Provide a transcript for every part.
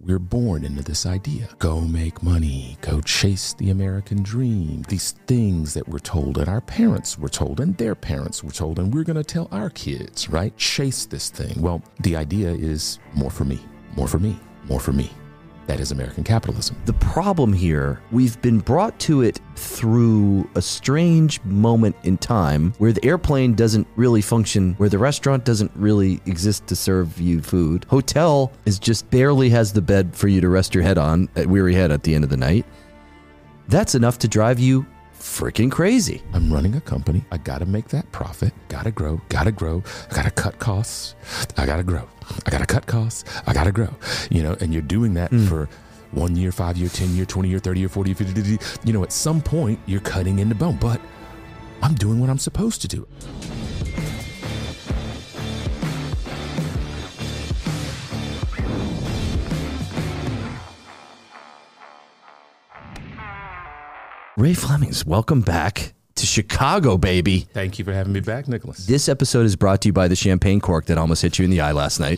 we're born into this idea. Go make money, go chase the American dream. These things that we're told and our parents were told and their parents were told, and we're going to tell our kids, right? Chase this thing. Well, the idea is more for me, more for me, more for me. That is American capitalism. The problem here, we've been brought to it through a strange moment in time where the airplane doesn't really function, where the restaurant doesn't really exist to serve you food. Hotel is just barely has the bed for you to rest your head on, at weary head at the end of the night. That's enough to drive you freaking crazy. I'm running a company. I got to make that profit. Got to grow. I got to cut costs. I got to grow. I got to cut costs. I got to grow. And you're doing that for 1 year, 5 year, 10 year, 20 year, 30 year, 40 year, 50 year. At some point you're cutting into bone, but I'm doing what I'm supposed to do. Ray Flemings, welcome back to Chicago, baby. Thank you for having me back, Nicholas. This episode is brought to you by the champagne cork that almost hit you in the eye last night.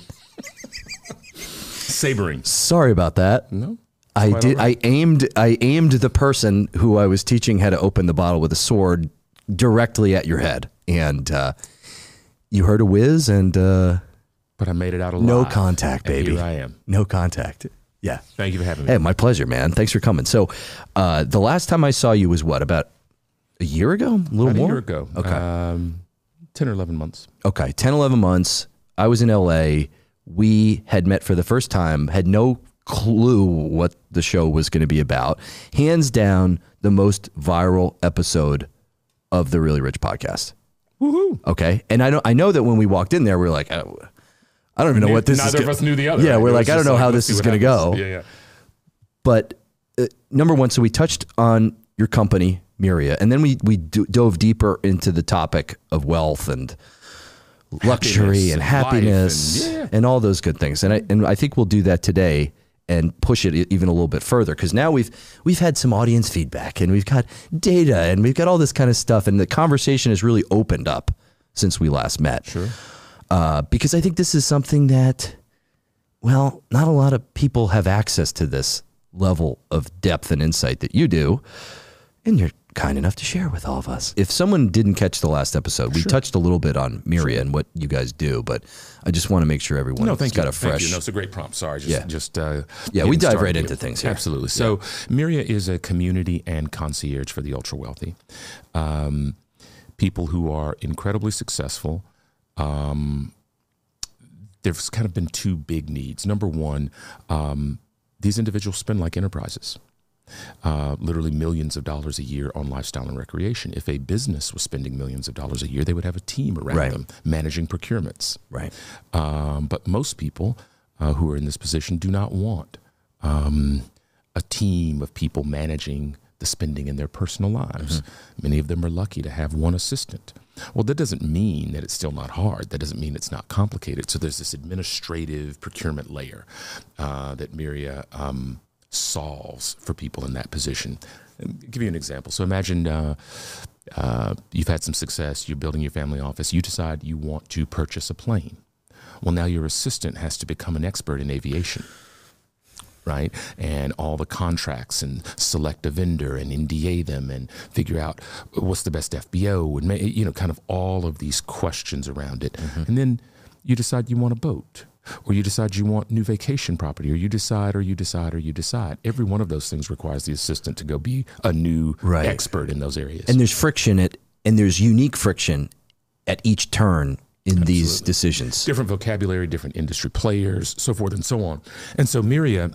Sabering. Sorry about that. No. I did. Right. I aimed the person who I was teaching how to open the bottle with a sword directly at your head, and you heard a whiz, and but I made it out alive. No contact, baby. Here I am. No contact. Yeah. Thank you for having me. Hey, my pleasure, man. Thanks for coming. So, the last time I saw you was what, about a year ago? A little more? A year ago. Okay. 10 or 11 months. Okay. 10, 11 months. I was in LA. We had met for the first time, had no clue what the show was going to be about. Hands down, the most viral episode of the Really Rich podcast. Woohoo. Okay. And I know that when we walked in there, we were like, I don't even know what this is. Neither of us knew the other. Yeah, right? we're like, I don't know how this is going to go. Yeah. But number one, so we touched on your company, Myria, and then we dove deeper into the topic of wealth and luxury and happiness and all those good things. And I think we'll do that today and push it even a little bit further, because now we've had some audience feedback and we've got data and we've got all this kind of stuff, and the conversation has really opened up since we last met. Sure. Because I think this is something that, well, not a lot of people have access to this level of depth and insight that you do, and you're kind enough to share with all of us. If someone didn't catch the last episode, we touched a little bit on Myria and what you guys do, but I just want to make sure everyone has got a fresh... Thank you. No, it's a great prompt. Sorry. We dive right into things here. Absolutely. So Myria is a community and concierge for the ultra wealthy. People who are incredibly successful. There's kind of been two big needs. Number one, these individuals spend like enterprises, literally millions of dollars a year on lifestyle and recreation. If a business was spending millions of dollars a year, they would have a team around them managing procurements. Right. But most people who are in this position do not want a team of people managing the spending in their personal lives. Mm-hmm. Many of them are lucky to have one assistant. Well, that doesn't mean that it's still not hard. That doesn't mean it's not complicated. So there's this administrative procurement layer that Myria solves for people in that position. I'll give you an example. So imagine you've had some success. You're building your family office. You decide you want to purchase a plane. Well, now your assistant has to become an expert in aviation. Right? And all the contracts, and select a vendor and NDA them and figure out what's the best FBO and, kind of all of these questions around it. Mm-hmm. And then you decide you want a boat, or you decide you want new vacation property, or you decide. Every one of those things requires the assistant to go be a new expert in those areas. And there's friction and there's unique friction at each turn in these decisions. Different vocabulary, different industry players, so forth and so on. And so Myria,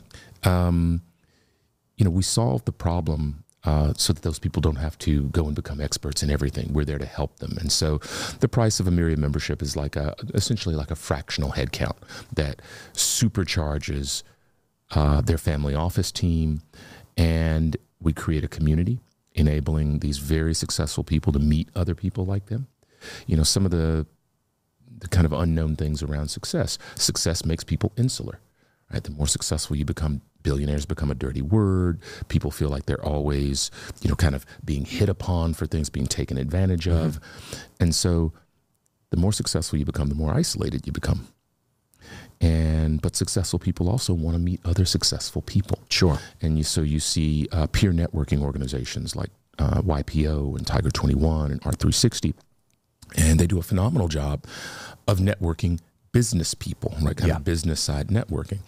we solve the problem so that those people don't have to go and become experts in everything. We're there to help them. And so the price of a Myria membership is essentially like a fractional headcount that supercharges their family office team. And we create a community enabling these very successful people to meet other people like them. Some of the kind of unknown things around success. Success makes people insular, right? The more successful you become, billionaires become a dirty word. People feel like they're always, kind of being hit upon for things, being taken advantage of. And so the more successful you become, the more isolated you become. But successful people also want to meet other successful people. Sure. And you see peer networking organizations like YPO and Tiger 21 and Art360, and they do a phenomenal job of networking business people, right? Kind of business side networking.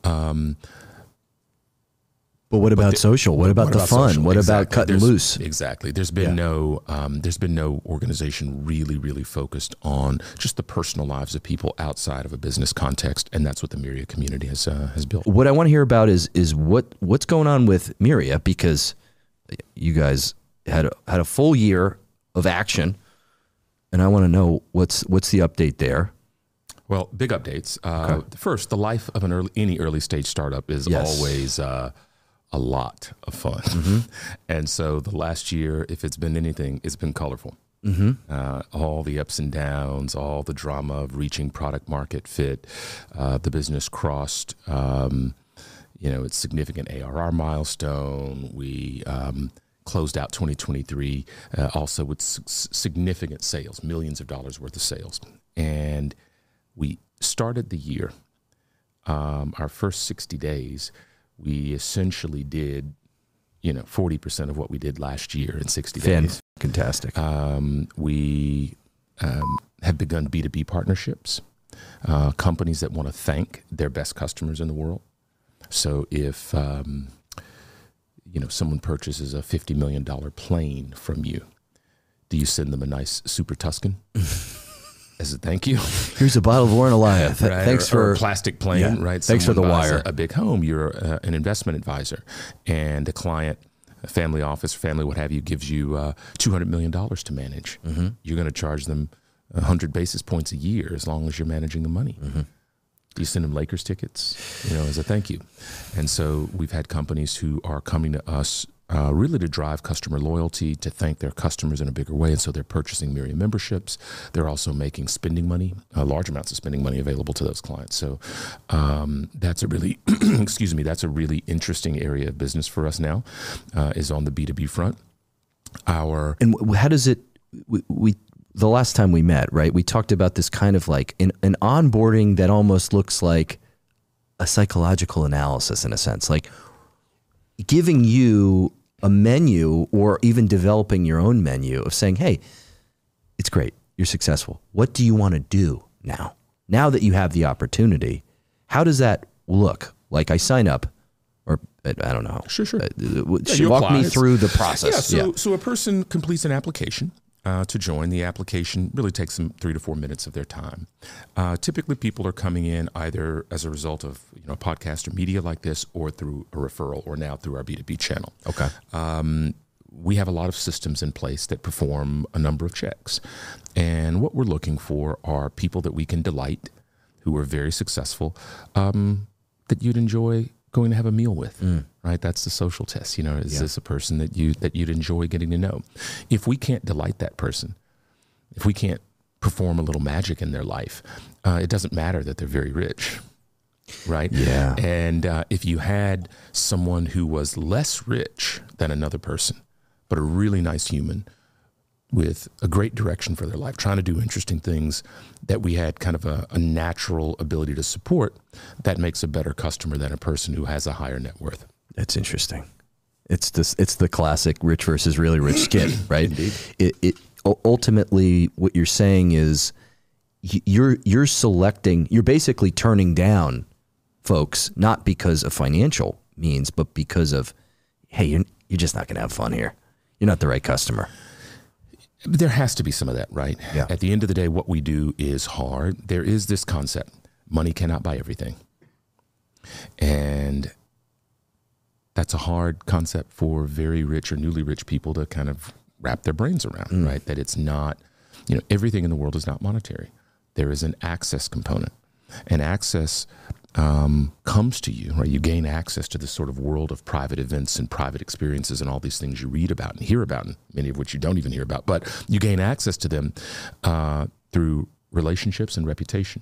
But what about social? What about the fun? Social? What about cutting loose? Exactly. There's been no organization really focused on just the personal lives of people outside of a business context, and that's what the Myria community has built. What I want to hear about is what's going on with Myria, because you guys had a full year of action, and I want to know what's the update there. Well, big updates. First, the life of any early stage startup is always a lot of fun. Mm-hmm. And so the last year, if it's been anything, it's been colorful. Mm-hmm. All the ups and downs, all the drama of reaching product market fit. The business crossed, its significant ARR milestone. We closed out 2023 also with significant sales, millions of dollars worth of sales. And we started the year, our first 60 days, we essentially did, 40% of what we did last year in 60 days. Fantastic. We have begun B2B partnerships, companies that want to thank their best customers in the world. So if, someone purchases a $50 million plane from you, do you send them a nice Super Tuscan? As a thank you. Here's a bottle of Warren Elia. Right? Thanks for a plastic plane, right? Thanks for the wire. A big home. You're an investment advisor, and a client, a family office, family, what have you, gives you $200 million to manage. Mm-hmm. You're going to charge them 100 basis points a year as long as you're managing the money. Mm-hmm. You send them Lakers tickets, as a thank you. And so we've had companies who are coming to us really to drive customer loyalty, to thank their customers in a bigger way. And so they're purchasing Myria memberships. They're also making spending money, large amounts of spending money available to those clients. So that's a really, that's a really interesting area of business for us now, is on the B2B front. And how does it, the last time we met, right, we talked about this kind of like an onboarding that almost looks like a psychological analysis in a sense, like giving you a menu or even developing your own menu of saying, hey, it's great, you're successful. What do you want to do now? Now that you have the opportunity, how does that look? Like I sign up, or I don't know. Sure. Walk me through the process. So a person completes an application to join. The application really takes them 3 to 4 minutes of their time. Typically, people are coming in either as a result of a podcast or media like this, or through a referral, or now through our B2B channel. Okay. We have a lot of systems in place that perform a number of checks. And what we're looking for are people that we can delight, who are very successful, that you'd enjoy going to have a meal with, right? That's the social test. Is this a person that you'd enjoy getting to know? If we can't delight that person, if we can't perform a little magic in their life, it doesn't matter that they're very rich, right? Yeah. And if you had someone who was less rich than another person, but a really nice human with a great direction for their life, trying to do interesting things that we had kind of a natural ability to support, that makes a better customer than a person who has a higher net worth. That's interesting. It's the classic rich versus really rich skit, right? Indeed. It ultimately, what you're saying is you're selecting, you're basically turning down folks, not because of financial means, but because of, hey, you're just not going to have fun here. You're not the right customer. There has to be some of that, right? Yeah. At the end of the day, what we do is hard. There is this concept: money cannot buy everything. And that's a hard concept for very rich or newly rich people to kind of wrap their brains around, right? That it's not, everything in the world is not monetary. There is an access component. And access comes to you, right? You gain access to this sort of world of private events and private experiences and all these things you read about and hear about, and many of which you don't even hear about, but you gain access to them through relationships and reputation.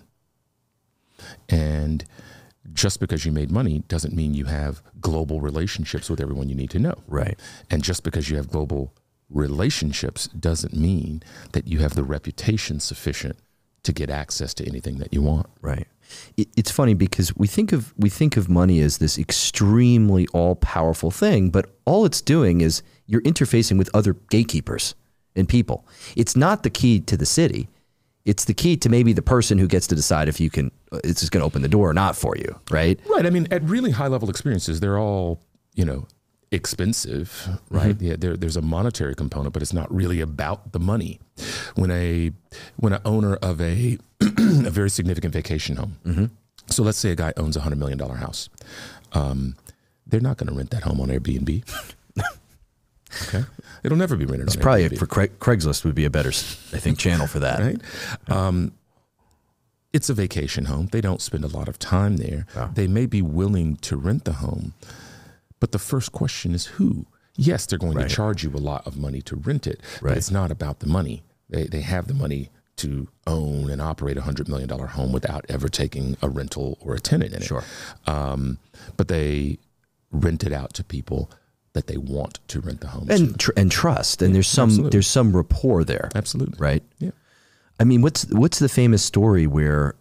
And just because you made money doesn't mean you have global relationships with everyone you need to know. Right. And just because you have global relationships doesn't mean that you have the reputation sufficient to get access to anything that you want. Right. It's funny because we think of money as this extremely all-powerful thing, but all it's doing is you're interfacing with other gatekeepers and people. It's not the key to the city. It's the key to maybe the person who gets to decide if it's just going to open the door or not for you, right? Right. I mean, at really high-level experiences, they're all, expensive, right? Yeah, there's a monetary component, but it's not really about the money. When an owner of a very significant vacation home, so let's say a guy owns a $100 million house, they're not going to rent that home on Airbnb. Okay, it'll never be rented. It's on probably Airbnb. for Craigslist would be a better, I think, channel for that. Right. It's a vacation home. They don't spend a lot of time there. Wow. They may be willing to rent the home. But the first question is who? Yes, they're going to charge you a lot of money to rent it, but it's not about the money. They have the money to own and operate a $100 million home without ever taking a rental or a tenant in it. Sure. But they rent it out to people that they want to rent the home And trust. And there's some rapport there. Absolutely. Right? Yeah. I mean, what's the famous story where,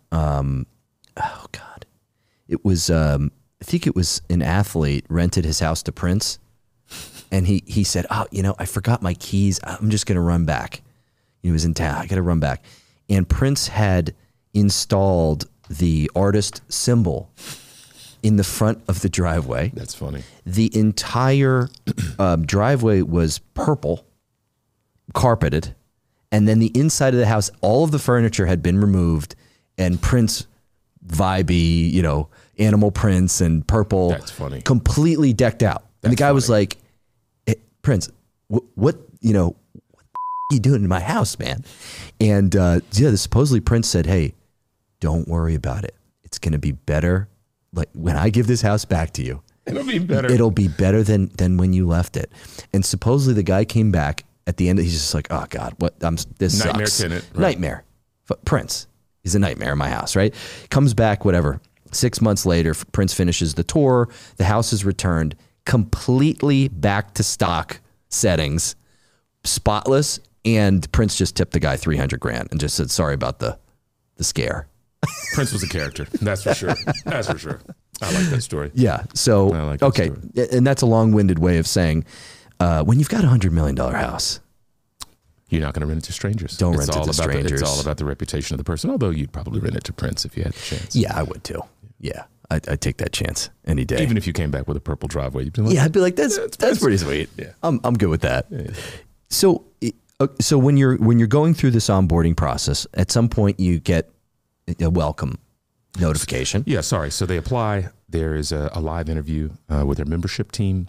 it was, I think it was an athlete rented his house to Prince, and he said, I forgot my keys. I'm just going to run back. He was in town. I got to run back. And Prince had installed the artist symbol in the front of the driveway. That's funny. The entire driveway was purple, carpeted, and then the inside of the house, all of the furniture had been removed, and Prince vibey, animal prints and purple. That's funny. Completely decked out. And the guy was like, hey, Prince, what are you doing in my house, man? And supposedly Prince said, hey, don't worry about it. It's going to be better. Like when I give this house back to you, it'll be better. It'll be better than when you left it. And supposedly the guy came back at the end. He's just like, oh God, this nightmare sucks. tenant. Right. Nightmare. Prince is a nightmare in my house, right? Comes back, whatever. 6 months later, Prince finishes the tour. The house is returned completely back to stock settings, spotless. And Prince just tipped the guy $300,000 and just said, sorry about the scare. Prince was a character. That's for sure. That's for sure. I like that story. Yeah. So, okay. Story. And that's a long-winded way of saying, when you've got a $100 million house, you're not going to rent it to strangers. Don't rent it to strangers. It's all about the reputation of the person, although you'd probably rent it to Prince if you had the chance. Yeah, I would too. Yeah, I'd take that chance any day. Even if you came back with a purple driveway, you'd be like, I'd be like, that's pretty sweet. Yeah. I'm good with that. Yeah. So when you're going through this onboarding process, at some point you get a welcome notification. Yeah, sorry. So they apply. There is a live interview with their membership team,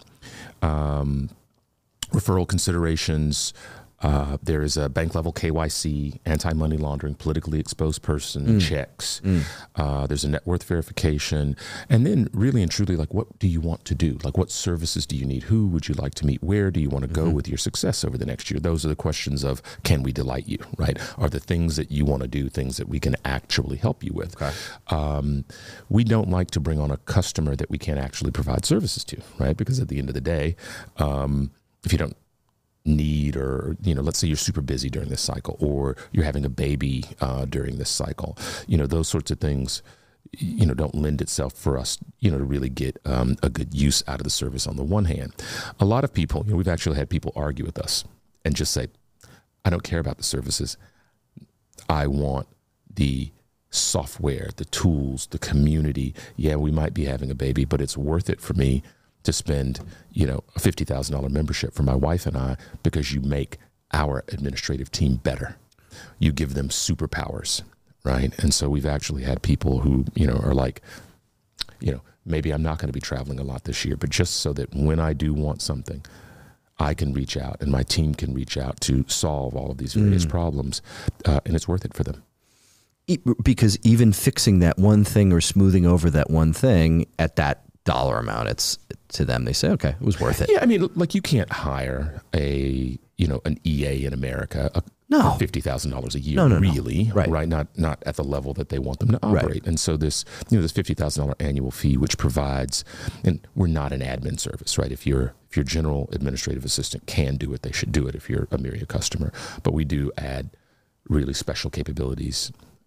referral considerations. There is a bank level KYC, anti-money laundering, politically exposed person checks. There's a net worth verification. And then really and truly, like, what do you want to do? Like, what services do you need? Who would you like to meet? Where do you want to go with your success over the next year? Those are the questions of, can we delight you, right? Are the things that you want to do things that we can actually help you with? Okay. We don't like to bring on a customer that we can't actually provide services to, right? Because at the end of the day, if you don't need, or let's say you're super busy during this cycle, or you're having a baby during this cycle, those sorts of things don't lend itself for us to really get a good use out of the service. On the one hand, a lot of people, we've actually had people argue with us and just say, I don't care about the services, I want the software, the tools, the community. Yeah, we might be having a baby, but it's worth it for me to spend, a $50,000 membership for my wife and I, because you make our administrative team better. You give them superpowers, right? And so we've actually had people who, are like, maybe I'm not going to be traveling a lot this year, but just so that when I do want something, I can reach out and my team can reach out to solve all of these various problems, and it's worth it for them. Because even fixing that one thing or smoothing over that one thing at that dollar amount, it's to them, they say, okay, it was worth it. Yeah, I mean, like, you can't hire an EA in America for $50,000 a year, really, right? Not at the level that they want them to operate. Right. And so this $50,000 annual fee, which provides, and we're not an admin service, right? If your general administrative assistant can do it, they should do it if you're a Myria customer. But we do add really special capabilities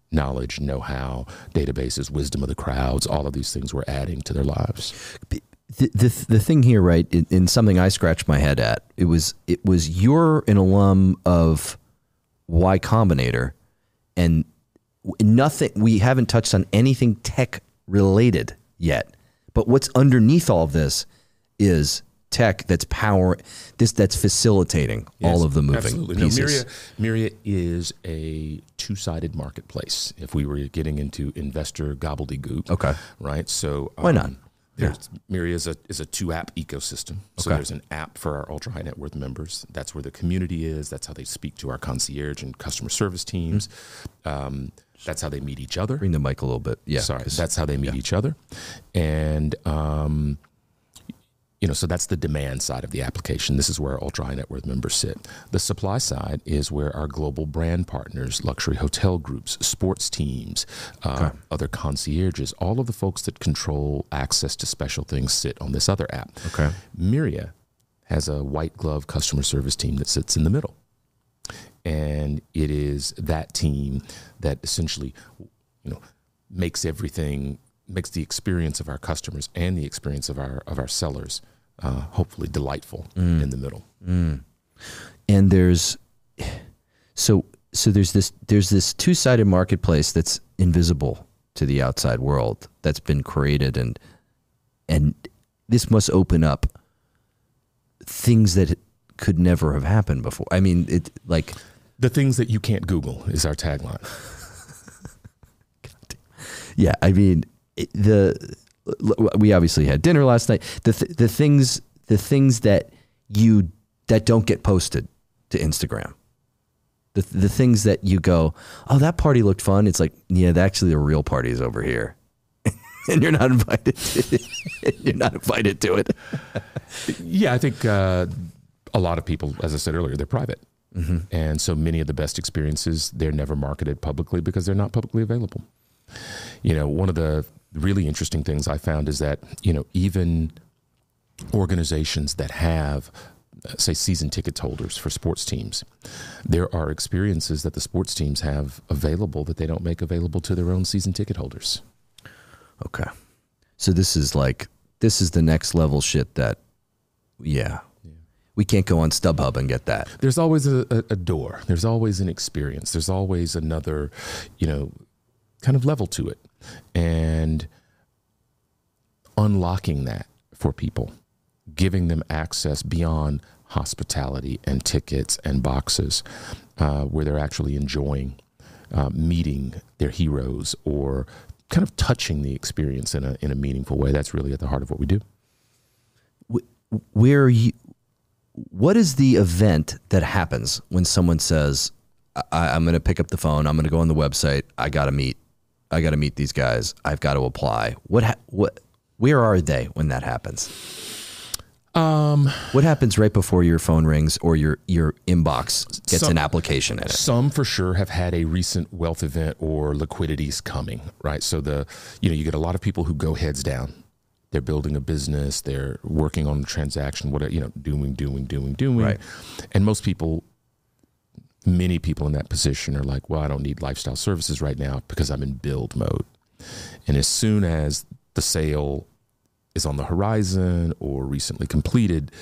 knowledge, know-how, databases, wisdom of the crowds, all of these things we're adding to their lives. The thing here, right, in something I scratched my head at, it was you're an alum of Y Combinator, and we haven't touched on anything tech related yet. But what's underneath all of this is tech that's that's facilitating all of the moving pieces. No, Myria is a two-sided marketplace. If we were getting into investor gobbledygook, okay, right? So why not? Myria is a two-app ecosystem. So there's an app for our ultra-high net worth members. That's where the community is. That's how they speak to our concierge and customer service teams. That's how they meet each other. Bring the mic a little bit. Yeah. Sorry. That's how they meet each other. And, so that's the demand side of the application. This is where our ultra-high net worth members sit. The supply side is where our global brand partners, luxury hotel groups, sports teams, other concierges, all of the folks that control access to special things sit on this other app. Okay. Myria has a white glove customer service team that sits in the middle. And it is that team that essentially, makes the experience of our customers and the experience of our sellers hopefully delightful in the middle. And there's this two-sided marketplace that's invisible to the outside world that's been created, and this must open up things that could never have happened before. I mean, the things that you can't Google is our tagline. Yeah, I mean, we obviously had dinner last night. The things that don't get posted to Instagram. The things that you go, oh, that party looked fun. It's like, yeah, actually the real party is over here. And you're not invited to it. Yeah, I think a lot of people, as I said earlier, they're private. Mm-hmm. And so many of the best experiences, they're never marketed publicly because they're not publicly available. One of the really interesting things I found is that, even organizations that have, say, season ticket holders for sports teams, there are experiences that the sports teams have available that they don't make available to their own season ticket holders. Okay. So this is the next level shit that, we can't go on StubHub and get that. There's always a door. There's always an experience. There's always another, kind of level to it. And unlocking that for people, giving them access beyond hospitality and tickets and boxes, where they're actually enjoying meeting their heroes or kind of touching the experience in a meaningful way. That's really at the heart of what we do. What is the event that happens when someone says, I'm going to pick up the phone, I'm going to go on the website, I got to meet these guys, I've got to apply. Where are they when that happens? What happens right before your phone rings or your inbox gets an application in it? Some for sure have had a recent wealth event or liquidity's coming, right? So you get a lot of people who go heads down. They're building a business, they're working on a transaction, doing. Right. And many people in that position are like, well, I don't need lifestyle services right now because I'm in build mode. And as soon as the sale is on the horizon or recently completed,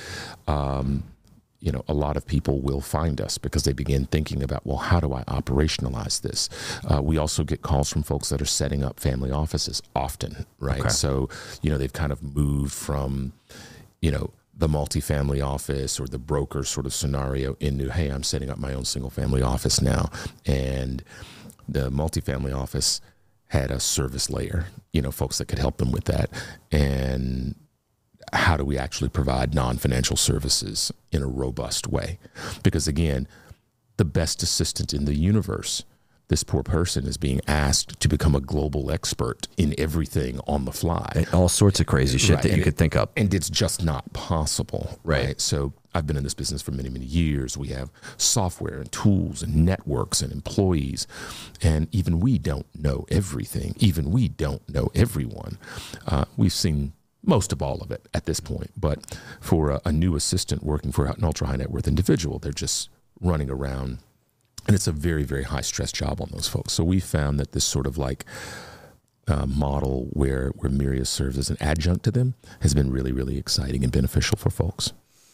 a lot of people will find us because they begin thinking about, well, how do I operationalize this? We also get calls from folks that are setting up family offices often, right? Okay. So, they've kind of moved from, the multifamily office or the broker sort of scenario into, hey, I'm setting up my own single family office now. And the multifamily office had a service layer, folks that could help them with that. And how do we actually provide non-financial services in a robust way? Because again, the best assistant in the universe, this poor person is being asked to become a global expert in everything on the fly. And all sorts of crazy shit that you could think up. And it's just not possible. Right. So I've been in this business for many, many years. We have software and tools and networks and employees. And even we don't know everything. Even we don't know everyone. We've seen most of all of it at this point. But for a new assistant working for an ultra high net worth individual, they're just running around And it's a very, very high stress job on those folks. So we found that this sort of like model where Myria serves as an adjunct to them has been really, really exciting and beneficial for folks.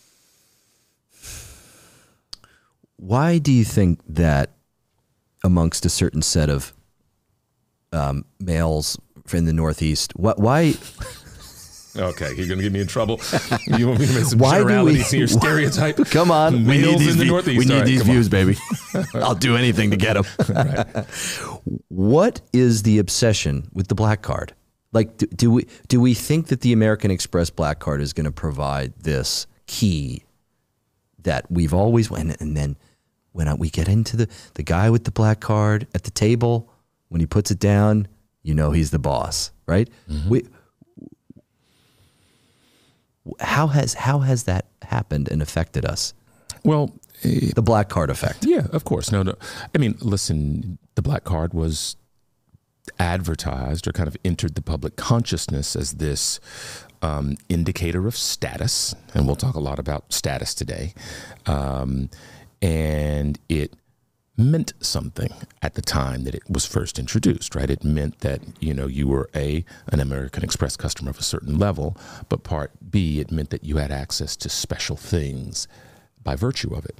Why do you think that amongst a certain set of males in the Northeast, why? Okay, you're going to get me in trouble. You want me to make some generalities in your stereotype? Come on. Males in the Northeast. We need these views, baby. I'll do anything to get them. Right. What is the obsession with the black card? Like, do we think that the American Express black card is going to provide this key that we've always, and then when we get into the guy with the black card at the table, when he puts it down, you know he's the boss, right? Mm-hmm. How has that happened and affected us? Well, the black card effect. Yeah, of course. No. I mean, listen, the black card was advertised or kind of entered the public consciousness as this indicator of status, and we'll talk a lot about status today. And it meant something at the time that it was first introduced, right? It meant that, you were an American Express customer of a certain level, but part B, it meant that you had access to special things by virtue of it.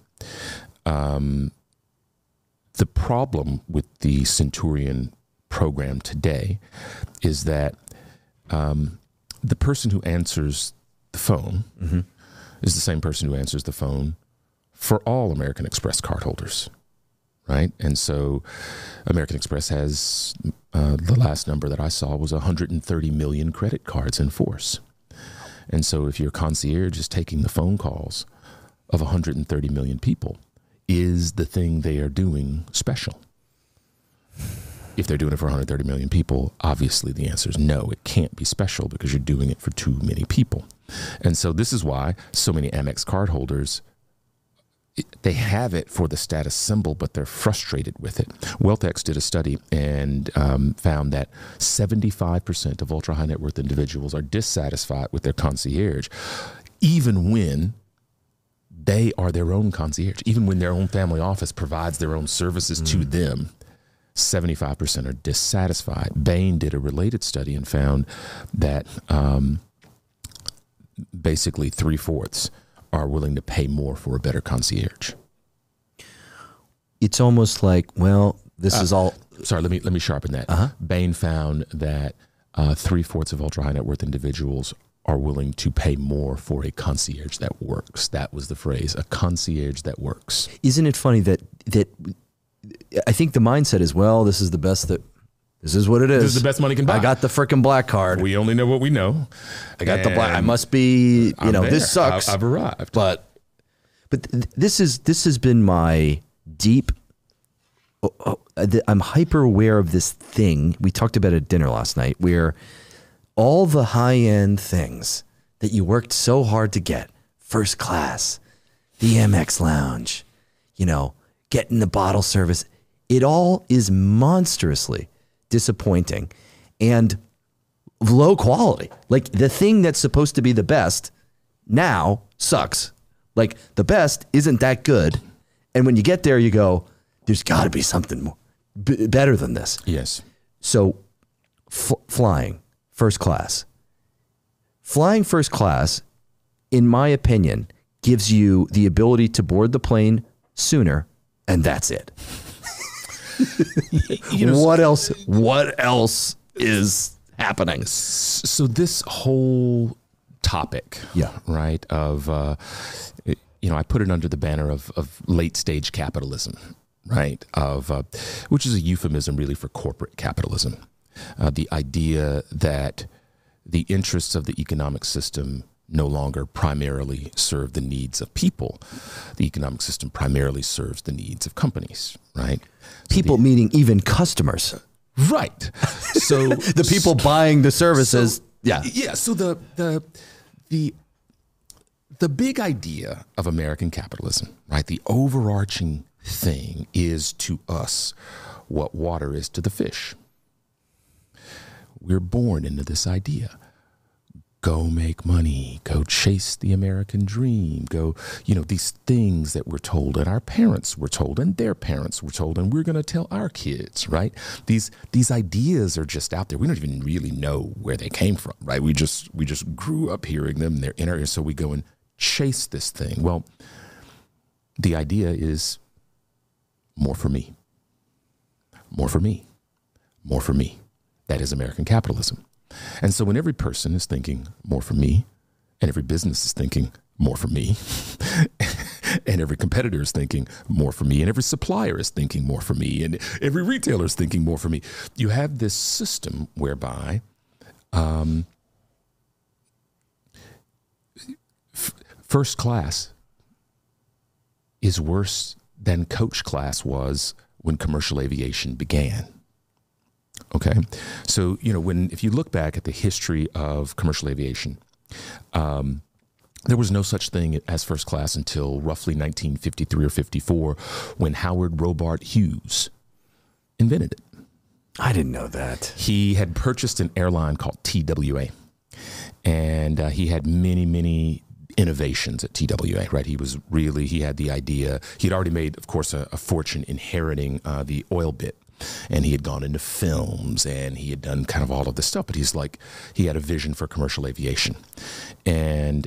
The problem with the Centurion program today is that the person who answers the phone is the same person who answers the phone for all American Express cardholders. Right. And so American Express has the last number that I saw was 130 million credit cards in force. And so if your concierge is taking the phone calls of 130 million people, is the thing they are doing special? If they're doing it for 130 million people, obviously the answer is no, it can't be special because you're doing it for too many people. And so this is why so many Amex cardholders, they have it for the status symbol, but they're frustrated with it. WealthX did a study and found that 75% of ultra high net worth individuals are dissatisfied with their concierge, even when they are their own concierge, even when their own family office provides their own services to them. 75% are dissatisfied. Bain did a related study and found that basically 3/4 are willing to pay more for a better concierge. It's almost like, well, this is all. Sorry, let me sharpen that. Bain found that 3/4 of ultra high net worth individuals are willing to pay more for a concierge that works. That was the phrase, a concierge that works. Isn't it funny that I think the mindset is, well, this is the best this is what it is. This is the best money can buy. I got the frickin' black card. We only know what we know. I got the black. I must be, this sucks. I've arrived. But this has been my deep. I'm hyper aware of this thing. We talked about it at dinner last night, where all the high end things that you worked so hard to get, first class, the Amex lounge, getting the bottle service, it all is monstrously disappointing and low quality. Like the thing that's supposed to be the best now sucks. Like the best isn't that good. And when you get there, you go, there's got to be something more better than this. Yes. So flying first class, in my opinion, gives you the ability to board the plane sooner, and that's it. What else is happening? So this whole topic, right, of, I put it under the banner of late stage capitalism, right, which is a euphemism really for corporate capitalism. The idea that the interests of the economic system no longer primarily serve the needs of people. The economic system primarily serves the needs of companies, right? People meaning even customers. Right. So the people buying the services. Yeah. So the big idea of American capitalism, right? The overarching thing is to us what water is to the fish. We're born into this idea. go make money, go chase the American dream, go, these things that we're told and our parents were told and their parents were told and we're going to tell our kids, right? These ideas are just out there. We don't even really know where they came from, right? We just grew up hearing them. They're in our ears, so we go and chase this thing. Well, the idea is more for me, more for me, more for me. That is American capitalism. And so when every person is thinking more for me, and every business is thinking more for me, and every competitor is thinking more for me, and every supplier is thinking more for me, and every retailer is thinking more for me, you have this system whereby first class is worse than coach class was when commercial aviation began. Okay, so if you look back at the history of commercial aviation, there was no such thing as first class until roughly 1953 or 54, when Howard Robart Hughes invented it. I didn't know that. He had purchased an airline called TWA, and he had many innovations at TWA, right? He had the idea. He'd already made, of course, a fortune inheriting the oil bit. And he had gone into films and he had done kind of all of this stuff, but he had a vision for commercial aviation and,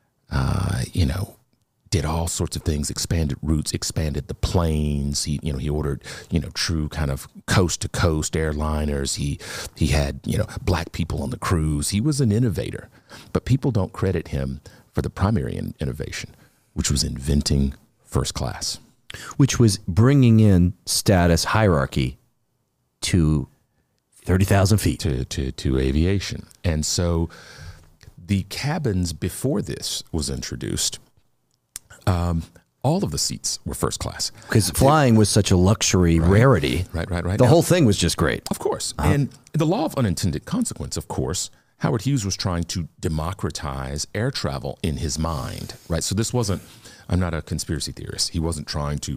did all sorts of things, expanded routes, expanded the planes. He ordered, true kind of coast to coast airliners. He had, black people on the crews. He was an innovator, but people don't credit him for the primary innovation, which was inventing first class. Which was bringing in status hierarchy to 30,000 feet. To aviation. And so the cabins before this was introduced, all of the seats were first class. Because flying was such a luxury rarity. Right. The whole thing was just great. Of course. And the law of unintended consequence, of course, Howard Hughes was trying to democratize air travel in his mind, right? So this wasn't, I'm not a conspiracy theorist. He wasn't trying to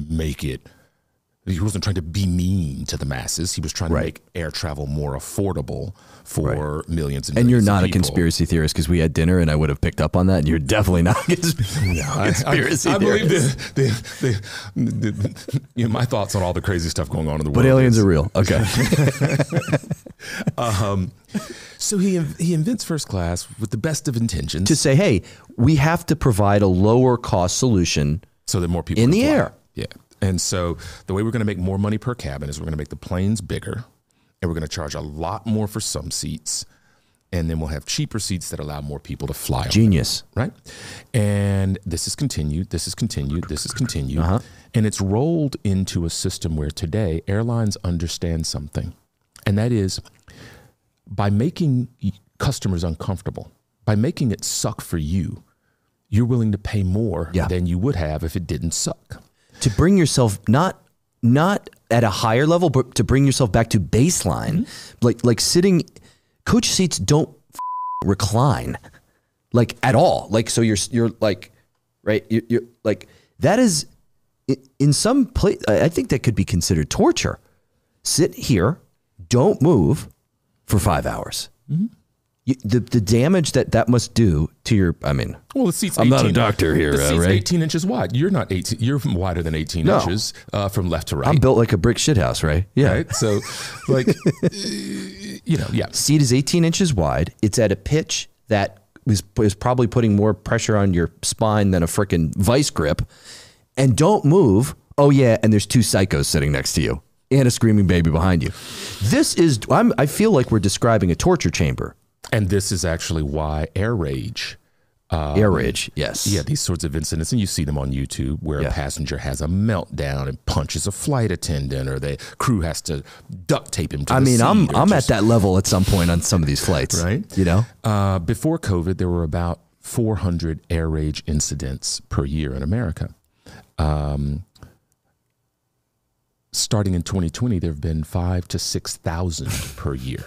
he wasn't trying to be mean to the masses. He was trying to make air travel more affordable for millions and millions of people. And you're not a conspiracy theorist, because we had dinner and I would have picked up on that, and you're definitely not a conspiracy theorist. I believe my thoughts on all the crazy stuff going on in the world. But aliens are real. Okay. So he invents first class with the best of intentions. To say, hey, we have to provide a lower cost solution so that more people in can the fly. air. Yeah. And so the way we're going to make more money per cabin is we're going to make the planes bigger, and we're going to charge a lot more for some seats, and then we'll have cheaper seats that allow more people to fly. Genius. Right? And this is continued, and it's rolled into a system where today airlines understand something, and that is by making customers uncomfortable, by making it suck for you, you're willing to pay more than you would have if it didn't suck. To bring yourself not at a higher level, but to bring yourself back to baseline, like sitting, coach seats don't recline, like at all. Like, so you're like, right. You're like, that is in some place. I think that could be considered torture. Sit here, don't move for 5 hours. Mm-hmm. The damage that must do to your, well, the seat's 18. I'm not a doctor here, the seat's right? 18 inches wide. You're not 18. You're wider than 18 inches from left to right. I'm built like a brick shithouse, right? Yeah. Right? So, like, Seat is 18 inches wide. It's at a pitch that is probably putting more pressure on your spine than a frickin' vice grip. And don't move. Oh yeah, and there's two psychos sitting next to you and a screaming baby behind you. I feel like we're describing a torture chamber. And this is actually why air rage. Yes. Yeah, these sorts of incidents, and you see them on YouTube, where a passenger has a meltdown and punches a flight attendant, or the crew has to duct tape him to the seat. I'm at that level at some point on some of these flights. Right. Before COVID, there were about 400 air rage incidents per year in America. Starting in 2020, there have been 5,000 to 6,000 per year.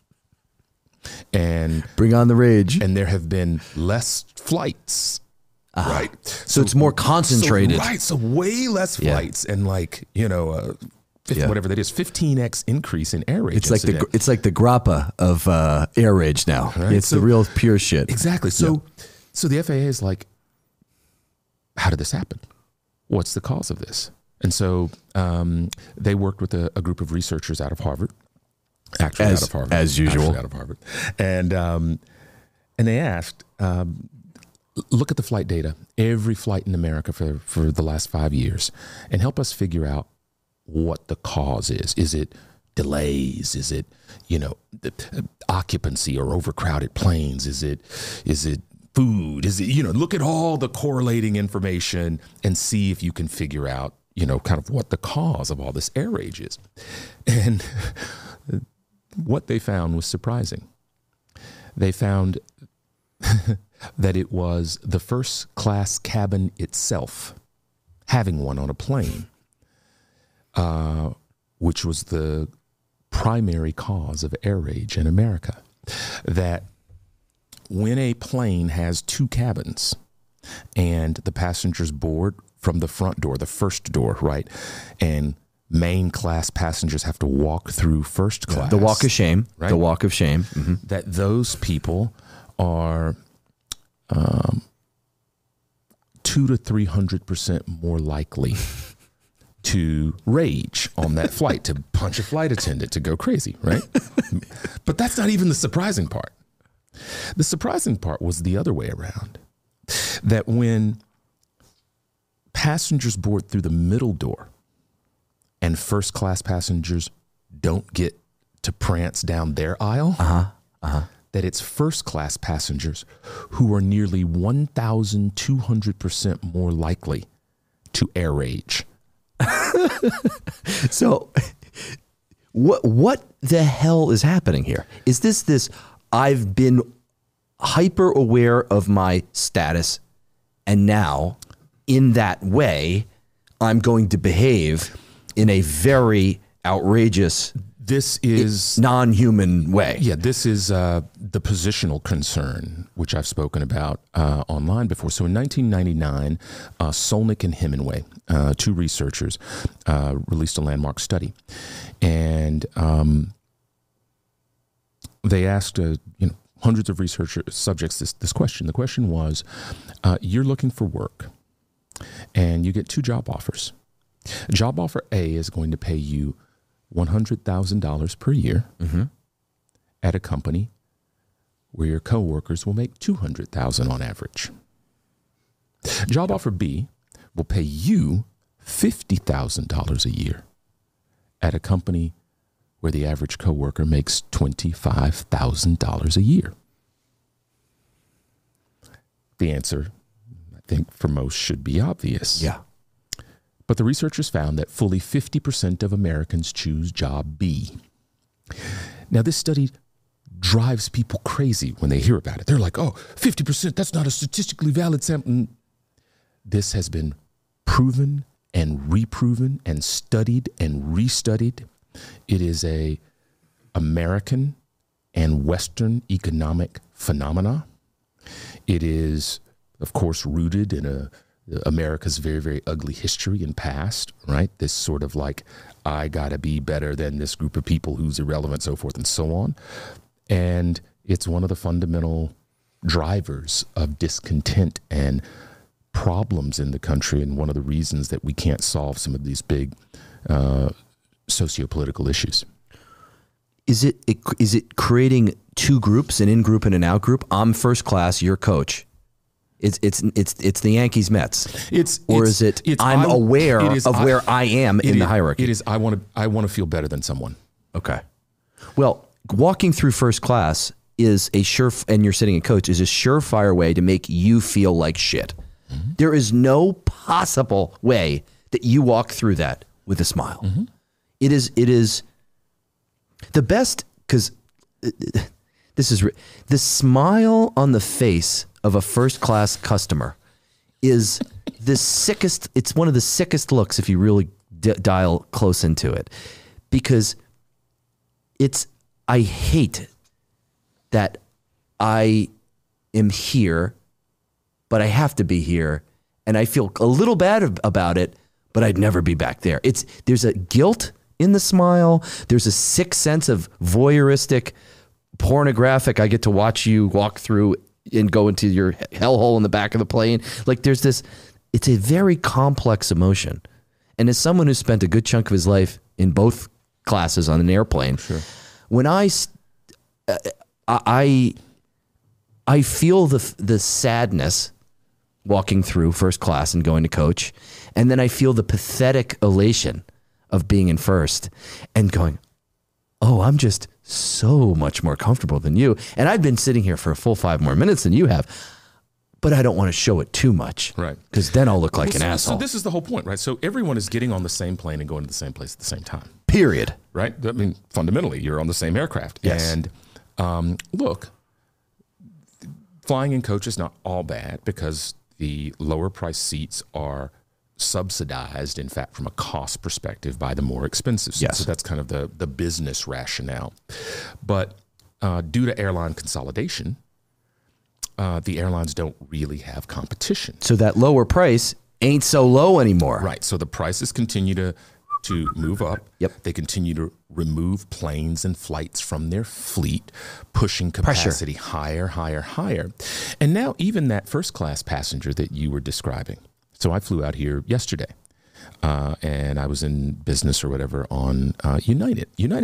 And bring on the rage. And there have been less flights, right? So it's more concentrated. So way less flights, and whatever that is, 15x increase in air rage. It's like the grappa of air rage now. Right? It's the real pure shit. Exactly. So the FAA is like, how did this happen? What's the cause of this? And so they worked with a group of researchers out of Harvard, out of Harvard, as usual, out of Harvard, and they asked, look at the flight data, every flight in America for the last 5 years, and help us figure out what the cause is. Is it delays? Is it, occupancy or overcrowded planes? Is it food? Is it, look at all the correlating information and see if you can figure out, kind of what the cause of all this air rage is. And what they found was surprising. They found that it was the first class cabin itself, having one on a plane, which was the primary cause of air rage in America. That when a plane has two cabins and the passengers board from the front door, the first door, right, and main class passengers have to walk through first class. The walk of shame. Right? The walk of shame. Mm-hmm. That those people are 200 to 300% more likely to rage on that flight, to punch a flight attendant, to go crazy, right? But that's not even the surprising part. The surprising part was the other way around. That when passengers board through the middle door and first class passengers don't get to prance down their aisle, that it's first class passengers who are nearly 1,200% more likely to air rage. So what the hell is happening here? Is this I've been hyper aware of my status, and now in that way I'm going to behave in a very outrageous, this is non-human way. Yeah, this is the positional concern, which I've spoken about online before. So in 1999, Solnick and Hemingway, two researchers, released a landmark study, and they asked hundreds of researcher subjects this question. The question was, you're looking for work, and you get two job offers. Job offer A is going to pay you $100,000 per year at a company where your coworkers will make $200,000 on average. Job offer B will pay you $50,000 a year at a company where the average coworker makes $25,000 a year. The answer, I think, for most should be obvious. Yeah. But the researchers found that fully 50% of Americans choose job B. Now, this study drives people crazy when they hear about it. They're like, oh, 50%, that's not a statistically valid sample. This has been proven and reproven and studied and restudied. It is a American and Western economic phenomena. It is, of course, rooted in America's very, very ugly history and past, right? This sort of like, I gotta be better than this group of people who's irrelevant, so forth and so on. And it's one of the fundamental drivers of discontent and problems in the country, and one of the reasons that we can't solve some of these big socio-political issues. Is it creating two groups, an in-group and an out-group? I'm first class, you're coach. It's the Yankees Mets. I'm aware of where I am in the hierarchy. It is I want to feel better than someone. Okay. Well, walking through first class is and you're sitting in coach is a surefire way to make you feel like shit. Mm-hmm. There is no possible way that you walk through that with a smile. Mm-hmm. It is the best, because this is the smile on the face of a first class customer is the sickest. It's one of the sickest looks if you really dial close into it, because I hate that I am here, but I have to be here, and I feel a little bad about it, but I'd never be back there. There's a guilt in the smile. There's a sixth sense of voyeuristic, pornographic. I get to watch you walk through and go into your hellhole in the back of the plane. Like there's this, it's a very complex emotion. And as someone who spent a good chunk of his life in both classes on an airplane, Sure. when I feel the sadness walking through first class and going to coach, and then I feel the pathetic elation of being in first and going, oh, I'm just so much more comfortable than you. And I've been sitting here for a full 5 more minutes than you have, but I don't want to show it too much. Right. Because then I'll look like an so asshole. this is the whole point, right? So everyone is getting on the same plane and going to the same place at the same time. Period. Right? I mean, fundamentally, you're on the same aircraft. Yes. And look, flying in coach is not all bad because the lower price seats are subsidized, in fact, from a cost perspective by the more expensive seats. Yes. So that's kind of the business rationale. But due to airline consolidation, the airlines don't really have competition. So that lower price ain't so low anymore. Right. So the prices continue to move up. Yep. They continue to remove planes and flights from their fleet, pushing capacity higher, higher, higher. And now even that first class passenger that you were describing. So I flew out here yesterday, and I was in business or whatever on United.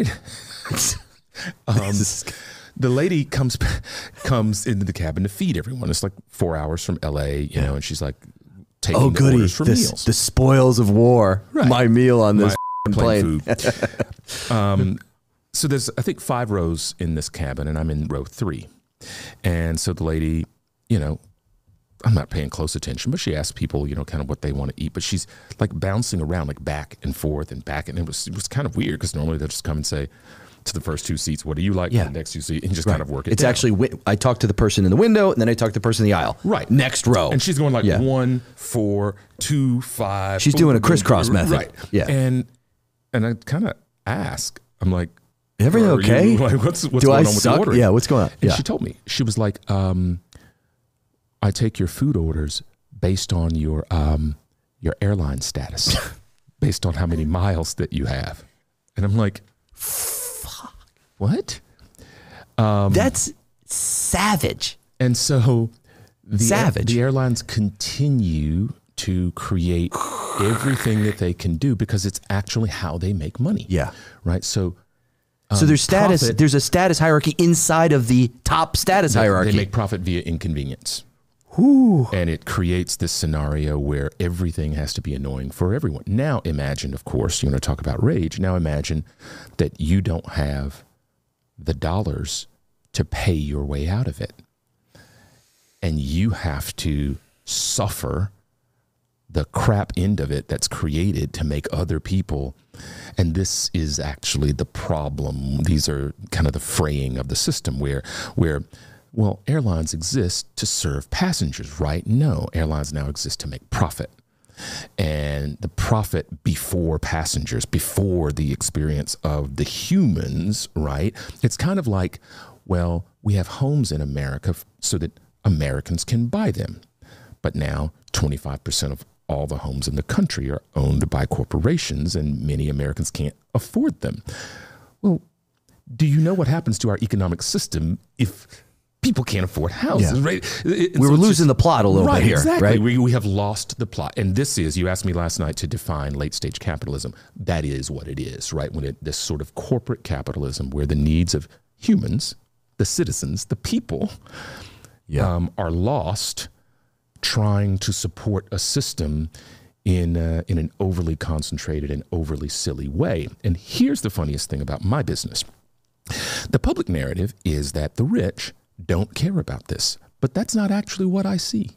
The lady comes into the cabin to feed everyone. It's like 4 hours from LA, you know, and she's like taking the orders for meals. The spoils of war. Right. My meal on this plane. Food. So there's, I think, 5 rows in this cabin, and I'm in row 3. And so the lady, you know, I'm not paying close attention, but she asked people, you know, kind of what they want to eat. But she's like bouncing around, like back and forth and back. And it was kind of weird because normally they'll just come and say to the first 2 seats, what do you like? Yeah. The next 2 seats, and just kind of work it It's down. actually, I talk to the person in the window, and then I talk to the person in the aisle. Right. Next row. And she's going like Yeah. 1, 4, 2, 5. She's doing a crisscross method. Right. Yeah. And I kind of ask, I'm like, Everything are okay? you, like, what's Do going I on with the suck? ordering? Yeah, what's going on? And Yeah. she told me, she was like, I take your food orders based on your airline status, based on how many miles that you have. And I'm like, fuck, what? That's savage. And so Savage. the airlines continue to create everything that they can do because it's actually how they make money. Yeah. Right. So So there's status. profit- There's a status hierarchy inside of the top status hierarchy. They make profit via inconvenience. Ooh. And it creates this scenario where everything has to be annoying for everyone. Now imagine, of course, you want to talk about rage. Now imagine that you don't have the dollars to pay your way out of it. And you have to suffer the crap end of it that's created to make other people. And this is actually the problem. These are kind of the fraying of the system where well, airlines exist to serve passengers, right? No, airlines now exist to make profit. And the profit before passengers, before the experience of the humans, right? It's kind of like, well, we have homes in America so that Americans can buy them. But now 25% of all the homes in the country are owned by corporations and many Americans can't afford them. Well, do you know what happens to our economic system if people can't afford houses, Yeah. right? We were losing the plot a little bit here, exactly. right? We have lost the plot. And this is, you asked me last night to define late stage capitalism. That is what it is, right? When this sort of corporate capitalism where the needs of humans, the citizens, the people are lost trying to support a system in an overly concentrated and overly silly way. And here's the funniest thing about my business. The public narrative is that the rich don't care about this, but that's not actually what I see.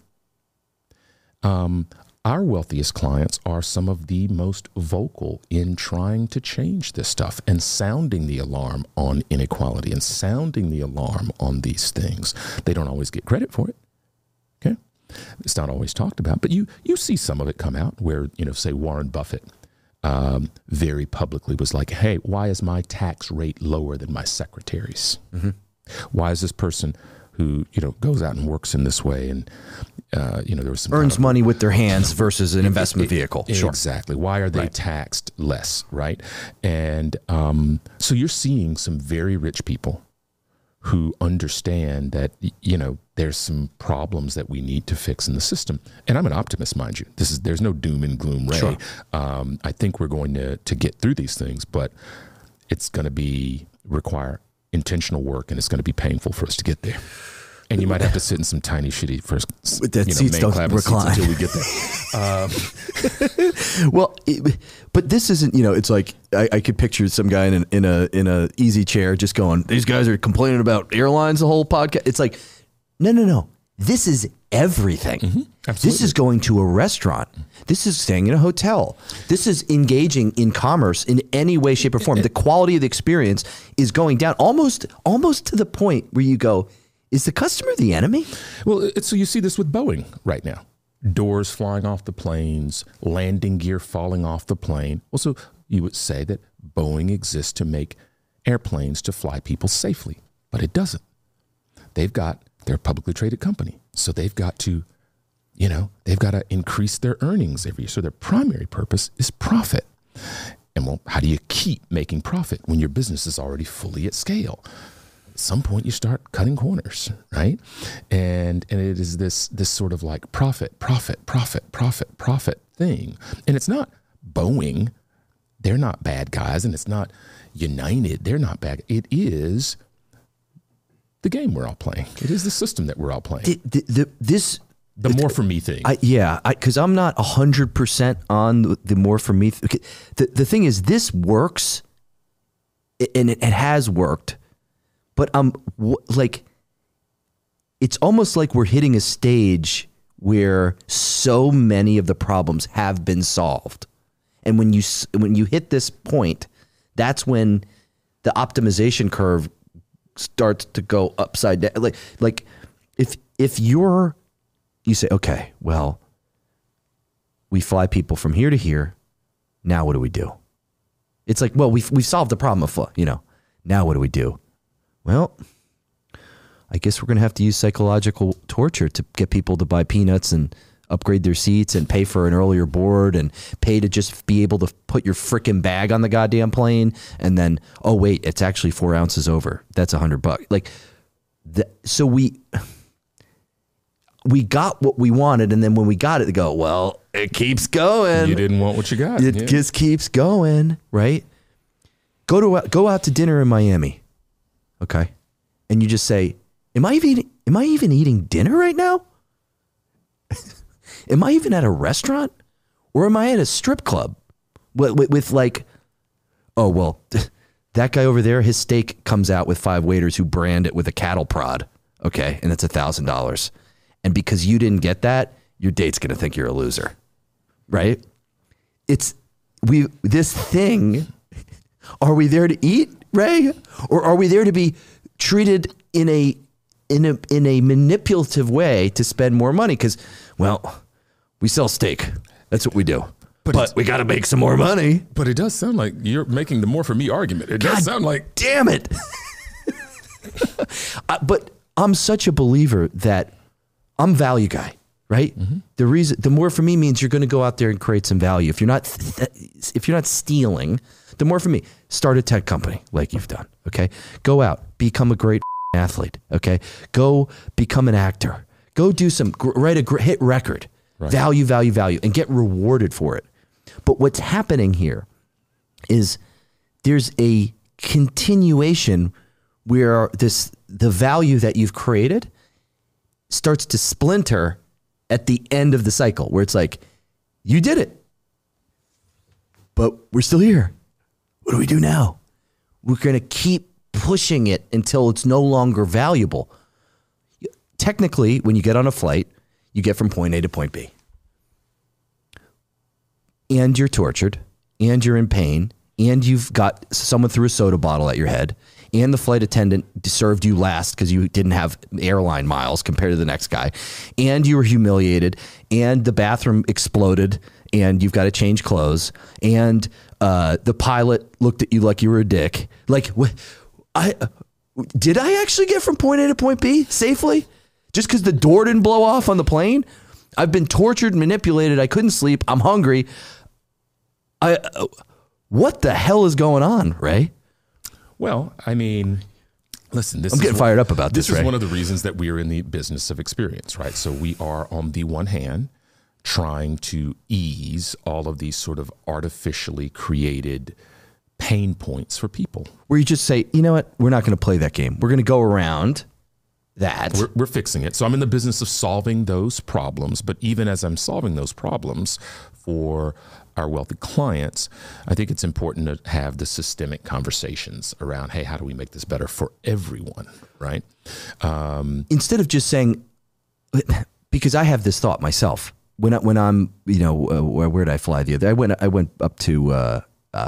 Our wealthiest clients are some of the most vocal in trying to change this stuff and sounding the alarm on inequality and sounding the alarm on these things. They don't always get credit for it. Okay. It's not always talked about, but you see some of it come out where, you know, say Warren Buffett very publicly was like, hey, why is my tax rate lower than my secretary's? Mm-hmm. Why is this person who, you know, goes out and works in this way and there was some earns money with their hands versus an investment vehicle. Sure. Exactly. Why are they taxed less, right? And so you're seeing some very rich people who understand that, there's some problems that we need to fix in the system. And I'm an optimist, mind you. There's no doom and gloom, Ray. Sure. I think we're going to get through these things, but it's going to require intentional work, and it's going to be painful for us to get there. And you might have to sit in some tiny shitty first, seats don't recline until we get there. Well, but this isn't. It's like I could picture some guy in a easy chair just going, "These guys are complaining about airlines the whole podcast." It's like, no. This is everything. Mm-hmm. This is going to a restaurant. This is staying in a hotel. This is engaging in commerce in any way, shape, or form. The quality of the experience is going down almost to the point where you go, is the customer the enemy? Well, so you see this with Boeing right now. Doors flying off the planes, landing gear falling off the plane. Well, so you would say that Boeing exists to make airplanes to fly people safely, but it doesn't. They're a publicly traded company, so they've got to increase their earnings every year. So their primary purpose is profit. And well, how do you keep making profit when your business is already fully at scale? At some point you start cutting corners, right? And it is this sort of like profit thing. And it's not Boeing. They're not bad guys, and it's not United. They're not bad. It is the game we're all playing. It is the system that we're all playing. The more for me thing. Because I'm not 100% on the more for me. The thing is, this works, and it has worked, but it's almost like we're hitting a stage where so many of the problems have been solved, and when you hit this point, that's when the optimization curve starts to go upside down. Like if you say, okay, well, we fly people from here to here. Now what do we do? It's like, well, we've solved the problem of now what do we do? Well, I guess we're going to have to use psychological torture to get people to buy peanuts and upgrade their seats and pay for an earlier board and pay to just be able to put your frickin' bag on the goddamn plane. And then, oh wait, it's actually 4 ounces over. That's $100. So we got what we wanted. And then when we got it, they go, well, it keeps going. You didn't want what you got. It just keeps going, right? Go out to dinner in Miami. Okay. And you just say, am I even eating dinner right now? Am I even at a restaurant, or am I at a strip club with like, oh, well, that guy over there, his steak comes out with 5 waiters who brand it with a cattle prod. Okay. And that's $1,000. And because you didn't get that, your date's going to think you're a loser. Right. This thing, are we there to eat, Ray? Or are we there to be treated in a manipulative way to spend more money? Because, well, we sell steak. That's what we do. But we got to make some more money. But it does sound like you're making the more for me argument. It does sound like, damn it. But I'm such a believer that I'm a value guy, right? Mm-hmm. The more for me means you're going to go out there and create some value. If you're not stealing, the more for me, start a tech company like you've done. Okay. Go out, become a great athlete. Okay. Go become an actor. Go do write a hit record. Right. Value, and get rewarded for it. But what's happening here is there's a continuation where the value that you've created starts to splinter at the end of the cycle, where it's like, you did it, but we're still here. What do we do now? We're going to keep pushing it until it's no longer valuable. Technically, when you get on a flight, you get from point A to point B. And you're tortured, and you're in pain, and you've got someone threw a soda bottle at your head, and the flight attendant served you last because you didn't have airline miles compared to the next guy, and you were humiliated, and the bathroom exploded, and you've got to change clothes, and the pilot looked at you like you were a dick. Like, did I actually get from point A to point B safely? Just because the door didn't blow off on the plane? I've been tortured, manipulated. I couldn't sleep. I'm hungry. What the hell is going on, Ray? Well, I mean, listen, I'm getting fired up about this, This is Ray. one of the reasons that we are in the business of experience, right? So we are, on the one hand, trying to ease all of these sort of artificially created pain points for people. Where you just say, you know what? We're not going to play that game. We're going to go around that. We're fixing it. So I'm in the business of solving those problems. But even as I'm solving those problems for our wealthy clients, I think it's important to have the systemic conversations around, hey, how do we make this better for everyone, right? Instead of just saying, because I have this thought myself. When I'm, where did I fly the other day? I went up to where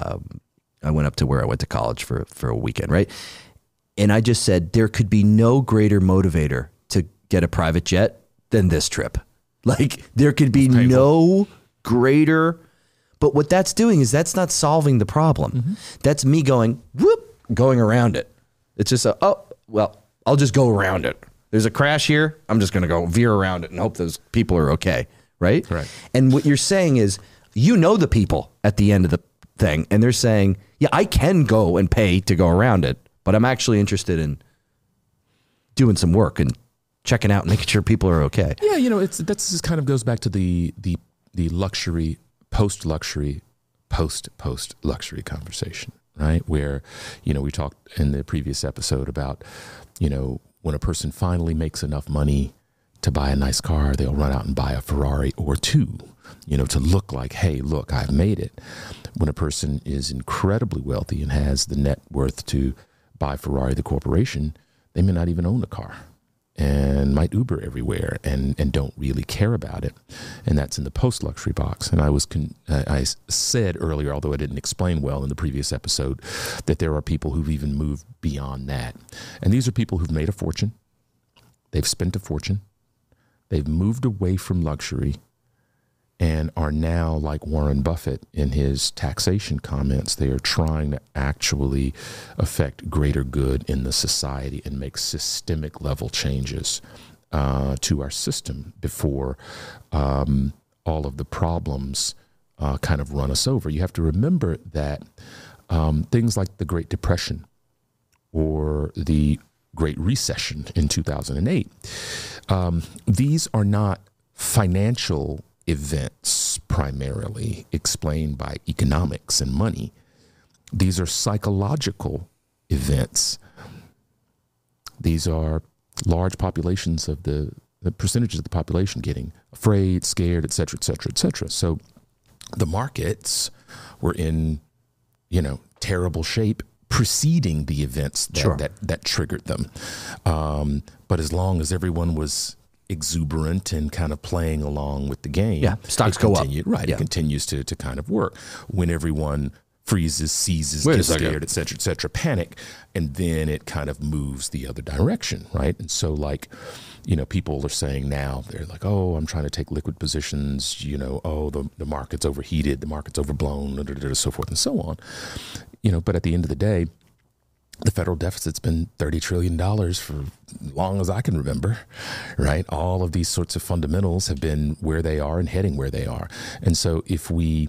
I went to college for a weekend, right? And I just said there could be no greater motivator to get a private jet than this trip. Like there could be no greater. But what that's doing is that's not solving the problem. Mm-hmm. That's me going around it. It's just I'll just go around it. There's a crash here. I'm just going to go veer around it and hope those people are okay. Right? And what you're saying is, the people at the end of the thing, and they're saying, yeah, I can go and pay to go around it, but I'm actually interested in doing some work and checking out and making sure people are okay. Yeah, this kind of goes back to the luxury, post-luxury, post-luxury conversation, right? Where, we talked in the previous episode about, when a person finally makes enough money to buy a nice car, they'll run out and buy a Ferrari or two, to look like, hey, look, I've made it. When a person is incredibly wealthy and has the net worth to buy Ferrari, the corporation, they may not even own a car and might Uber everywhere and don't really care about it. And that's in the post-luxury box. And I said earlier, although I didn't explain well in the previous episode, that there are people who've even moved beyond that. And these are people who've made a fortune. They've spent a fortune. They've moved away from luxury and are now, like Warren Buffett in his taxation comments, they are trying to actually affect greater good in the society and make systemic level changes to our system before all of the problems kind of run us over. You have to remember that things like the Great Depression or the Great Recession in 2008, these are not financial events primarily explained by economics and money. These are psychological events. These are large populations of the percentages of the population getting afraid, scared, et cetera, et cetera, et cetera. So the markets were in, terrible shape preceding the events that triggered them. But as long as everyone was exuberant and kind of playing along with the game, stocks go up. Right, it continues to kind of work. When everyone freezes, seizes, gets scared, et cetera, panic, and then it kind of moves the other direction, right? And so people are saying now, they're like, oh, I'm trying to take liquid positions, the market's overheated, the market's overblown, so forth and so on. But at the end of the day, the federal deficit's been $30 trillion for as long as I can remember, right? All of these sorts of fundamentals have been where they are and heading where they are. And so if we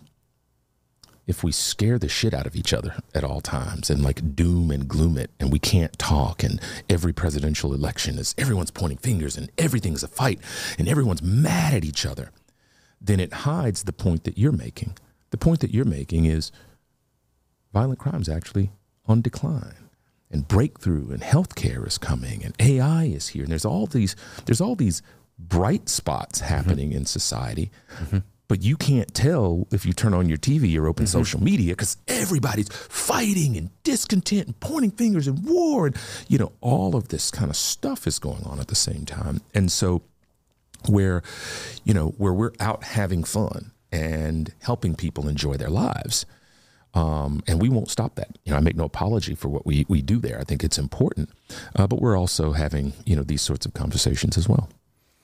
scare the shit out of each other at all times and like doom and gloom it, and we can't talk, and every presidential election is everyone's pointing fingers and everything's a fight and everyone's mad at each other, then it hides the point that you're making. The point that you're making is violent crime's actually on decline, and breakthrough and healthcare is coming, and AI is here, and there's all these bright spots happening in society. Mm-hmm. But you can't tell if you turn on your TV or open social media, because everybody's fighting and discontent and pointing fingers and war, and all of this kind of stuff is going on at the same time. And so where we're out having fun and helping people enjoy their lives, and we won't stop that. I make no apology for what we do there. I think it's important, but we're also having these sorts of conversations as well.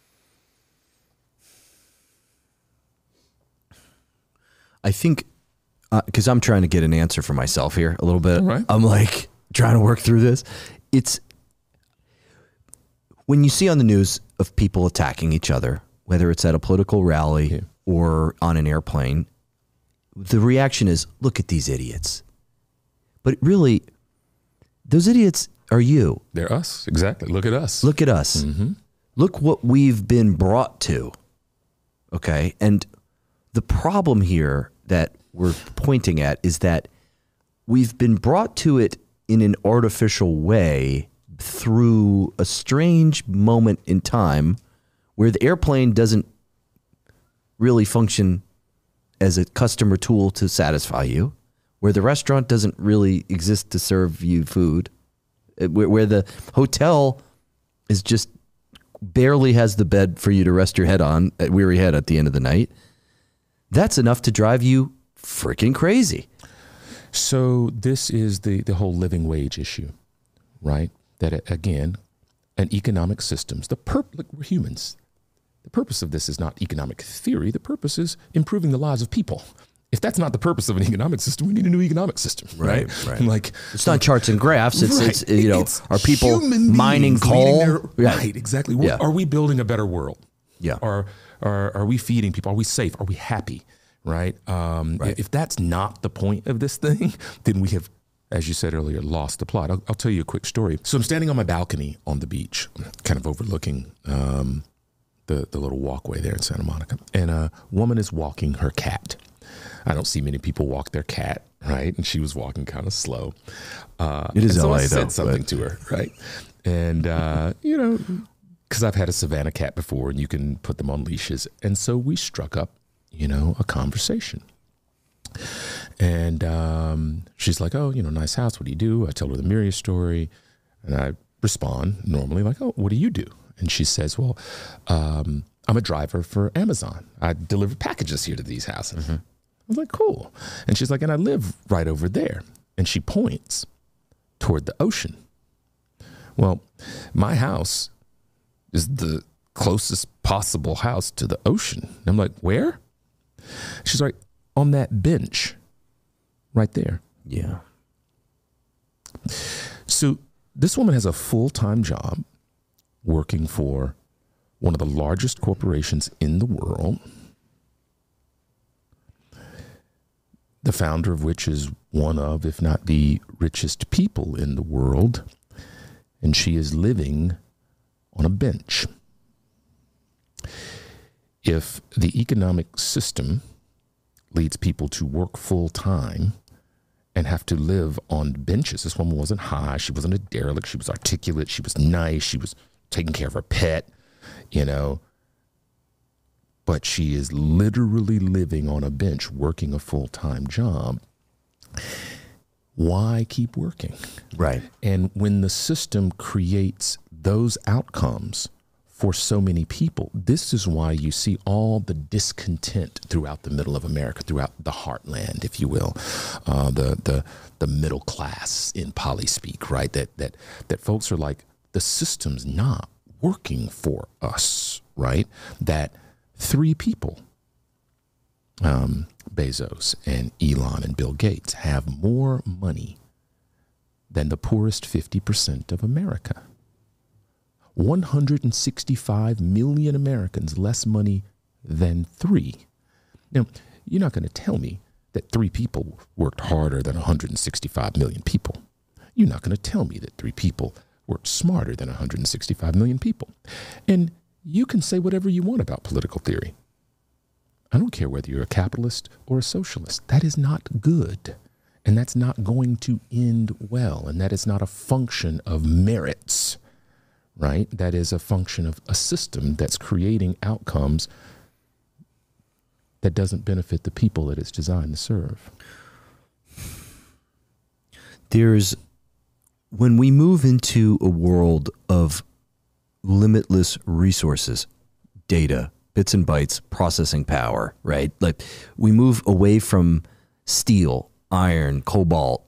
I think, because I'm trying to get an answer for myself here a little bit. Right. I'm like trying to work through this. It's when you see on the news, of people attacking each other, whether it's at a political rally or on an airplane, the reaction is, look at these idiots. But really, those idiots are you. They're us. Exactly. Look at us. Look at us. Mm-hmm. Look what we've been brought to. Okay. And the problem here that we're pointing at is that we've been brought to it in an artificial way through a strange moment in time where the airplane doesn't really function as a customer tool to satisfy you, where the restaurant doesn't really exist to serve you food, where the hotel is just barely has the bed for you to rest your head on at weary head at the end of the night. That's enough to drive you freaking crazy. So this is the whole living wage issue, right? That, again, an economic systems, like we're humans. The purpose of this is not economic theory. The purpose is improving the lives of people. If that's not the purpose of an economic system, we need a new economic system, right? Like, it's not charts and graphs. It's you know, it's are people mining coal? Right, exactly. Yeah. Are we building a better world? Yeah. Are we feeding people? Are we safe? Are we happy? Right? If that's not the point of this thing, then we have, as you said earlier, lost the plot. I'll tell you a quick story. So I'm standing on my balcony on the beach, kind of overlooking the little walkway there in Santa Monica. And a woman is walking her cat. I don't see many people walk their cat, right? And she was walking kind of slow. It is so LA, I said though, something to her, right? And, you know, because I've had a Savannah cat before and you can put them on leashes. And so we struck up, you know, a conversation. And she's like, oh, you know, nice house. What do you do? I tell her the Miria story. And I respond normally like, oh, what do you do? And she says, well, I'm a driver for Amazon. I deliver packages here to these houses. Mm-hmm. I was like, cool. And she's like, and I live right over there. And she points toward the ocean. Well, my house is the closest possible house to the ocean. And I'm like, where? She's like, on that bench right there. Yeah. So this woman has a full-time job working for one of the largest corporations in the world, the founder of which is one of, if not the richest people in the world, and she is living on a bench. If the economic system leads people to work full time and have to live on benches, this woman wasn't high, she wasn't a derelict, she was articulate, she was nice, she was taking care of her pet, you know, but she is literally living on a bench working a full-time job. Why keep working? Right. And when the system creates those outcomes for so many people, this is why you see all the discontent throughout the middle of America, throughout the heartland, if you will, the middle class in poly speak, right? That folks are like, the system's not working for us, right? That three people, Bezos and Elon and Bill Gates, have more money than the poorest 50% of America. 165 million Americans less money than three. Now, you're not going to tell me that three people worked harder than 165 million people. You're not going to tell me that three people worked smarter than 165 million people. And you can say whatever you want about political theory. I don't care whether you're a capitalist or a socialist. That is not good. And that's not going to end well. And that is not a function of merits, right? That is a function of a system that's creating outcomes that doesn't benefit the people that it's designed to serve. When we move into a world of limitless resources, data, bits and bytes, processing power, right? Like we move away from steel, iron, cobalt,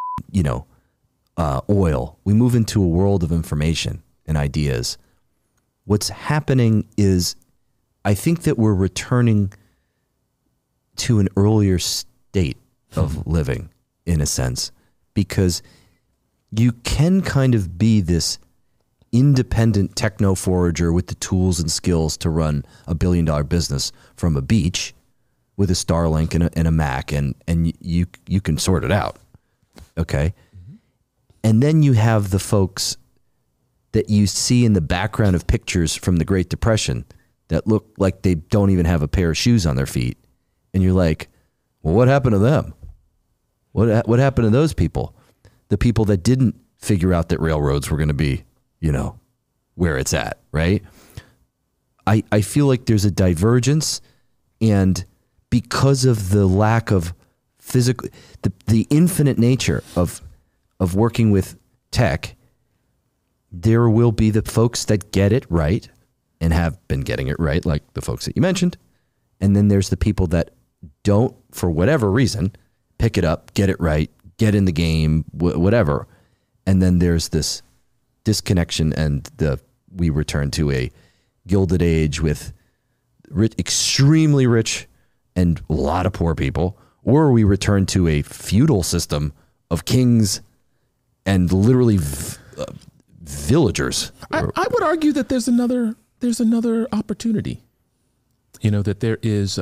oil. We move into a world of information and ideas. What's happening is I think that we're returning to an earlier state of living in a sense, because you can kind of be this independent techno forager with the tools and skills to run $1 billion business from a beach with a Starlink and a Mac, and you can sort it out. Okay. Mm-hmm. And then you have the folks that you see in the background of pictures from the Great Depression that look like they don't even have a pair of shoes on their feet. And you're like, well, what happened to them? What happened to those people? The people that didn't figure out that railroads were going to be, where it's at, right? I feel like there's a divergence, and because of the lack of physical, the infinite nature of working with tech, there will be the folks that get it right and have been getting it right, like the folks that you mentioned. And then there's the people that don't, for whatever reason, pick it up, get it right, get in the game, whatever. And then there's this disconnection, and we return to a Gilded Age with extremely rich and a lot of poor people, or we return to a feudal system of kings and literally villagers. I would argue that there's another opportunity. That there is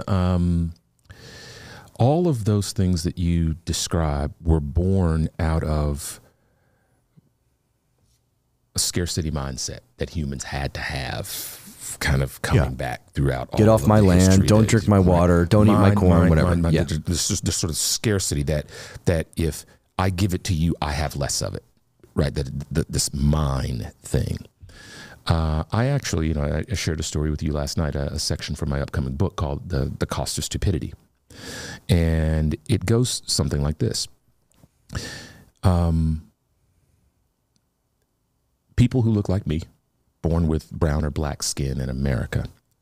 all of those things that you describe were born out of a scarcity mindset that humans had to have, kind of coming back throughout. Get off my land, don't drink my water, don't eat my corn, whatever. This sort of scarcity that if I give it to you, I have less of it, right? This mine thing. I actually, I shared a story with you last night, a section from my upcoming book called The Cost of Stupidity. And it goes something like this. People who look like me, born with brown or black skin in America,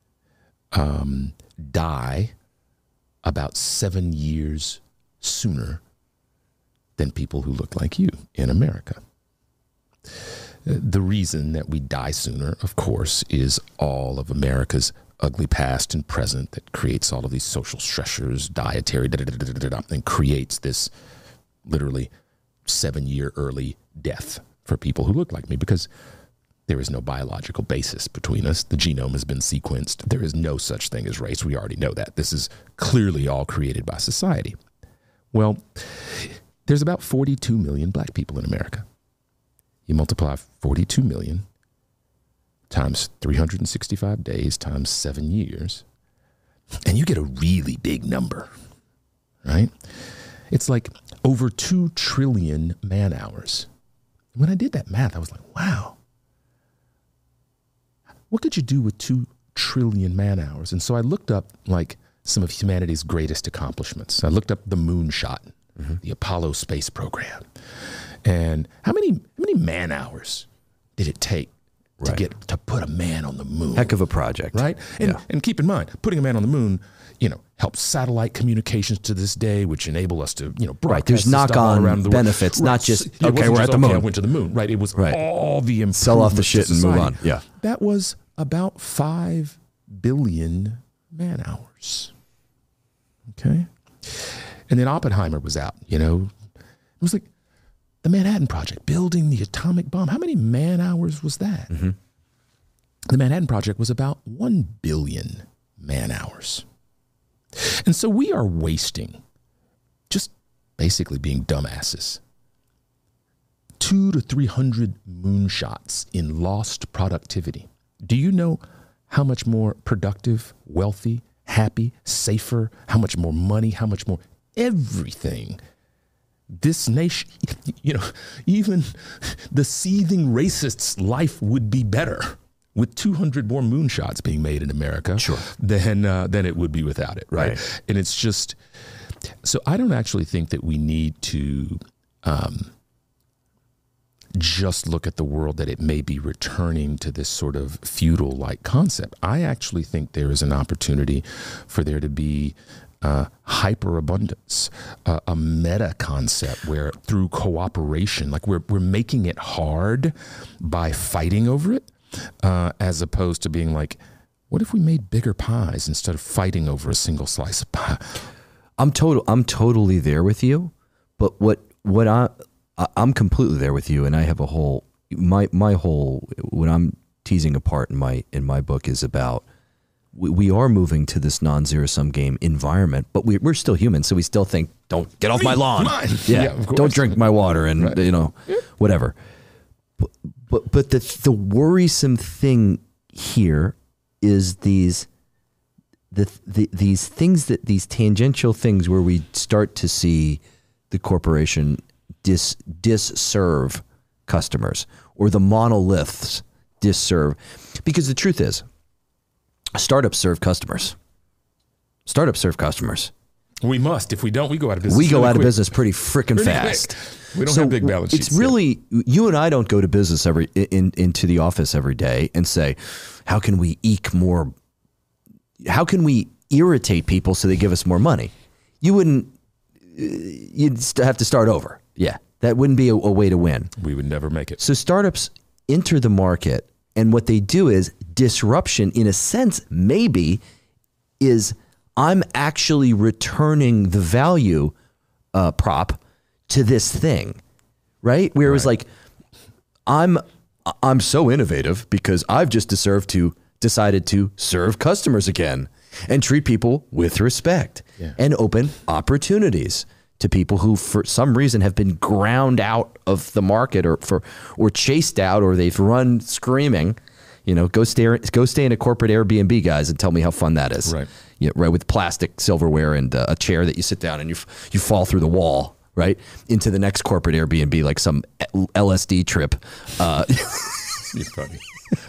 die about 7 years sooner than people who look like you in America. The reason that we die sooner, of course, is all of America's ugly past and present that creates all of these social stressors, dietary, and creates this literally 7-year early death for people who look like me, because there is no biological basis between us. The genome has been sequenced. There is no such thing as race. We already know that. This is clearly all created by society. Well, there's about 42 million black people in America. You multiply 42 million times 365 days times 7 years, and you get a really big number, right? It's like over 2 trillion man hours. When I did that math, I was like, wow, what could you do with 2 trillion man hours? And so I looked up like some of humanity's greatest accomplishments. I looked up the moonshot, the Apollo space program. And how many man hours did it take to put a man on the moon? Heck of a project. Right? And keep in mind, putting a man on the moon, helps satellite communications to this day, which enable us to, broadcast right. There's knock-on benefits, not just, okay, we're at the moon. I went to the moon. Right. It was all the improvements. Sell off the shit and move on. Yeah. That was about 5 billion man hours. Okay. And then Oppenheimer was out, It was like the Manhattan Project, building the atomic bomb. How many man hours was that? Mm-hmm. The Manhattan Project was about 1 billion man hours. And so we are wasting, just basically being dumbasses, 200 to 300 moonshots in lost productivity. Do you know how much more productive, wealthy, happy, safer, how much more money, how much more everything this nation, even the seething racist's life would be better with 200 more moonshots being made in America than it would be without it, right? And it's just, so I don't actually think that we need to just look at the world that it may be returning to this sort of feudal-like concept. I actually think there is an opportunity for there to be hyperabundance, a meta concept where through cooperation, like we're making it hard by fighting over it, as opposed to being like, what if we made bigger pies instead of fighting over a single slice of pie? I'm totally there with you, but what I'm completely there with you, and I have a whole my whole, what I'm teasing apart in my book is about, we are moving to this non-zero sum game environment, but we're still human, so we still think, don't get off my lawn. Yeah, of course. Don't drink my water, and whatever. But the worrisome thing here is these things, that these tangential things where we start to see the corporation disserve customers, or the monoliths disserve, because the truth is, startups serve customers. We must. If we don't, we go out of business. We go out of business pretty freaking fast. We don't have big balance sheets. It's really, you and I don't go to business into the office every day and say, how can we eke more? How can we irritate people so they give us more money? You'd have to start over. Yeah. That wouldn't be a way to win. We would never make it. So startups enter the market, and what they do is disruption, in a sense, maybe, is I'm actually returning the value prop to this thing, right? Where it was like, I'm so innovative because I've just decided to serve customers again and treat people with respect and open opportunities to people who for some reason have been ground out of the market or chased out, or they've run screaming. Go stay in a corporate Airbnb, guys, and tell me how fun that is. Right. Yeah, right. With plastic silverware and a chair that you sit down and you fall through the wall, right, into the next corporate Airbnb, like some LSD trip. You're funny.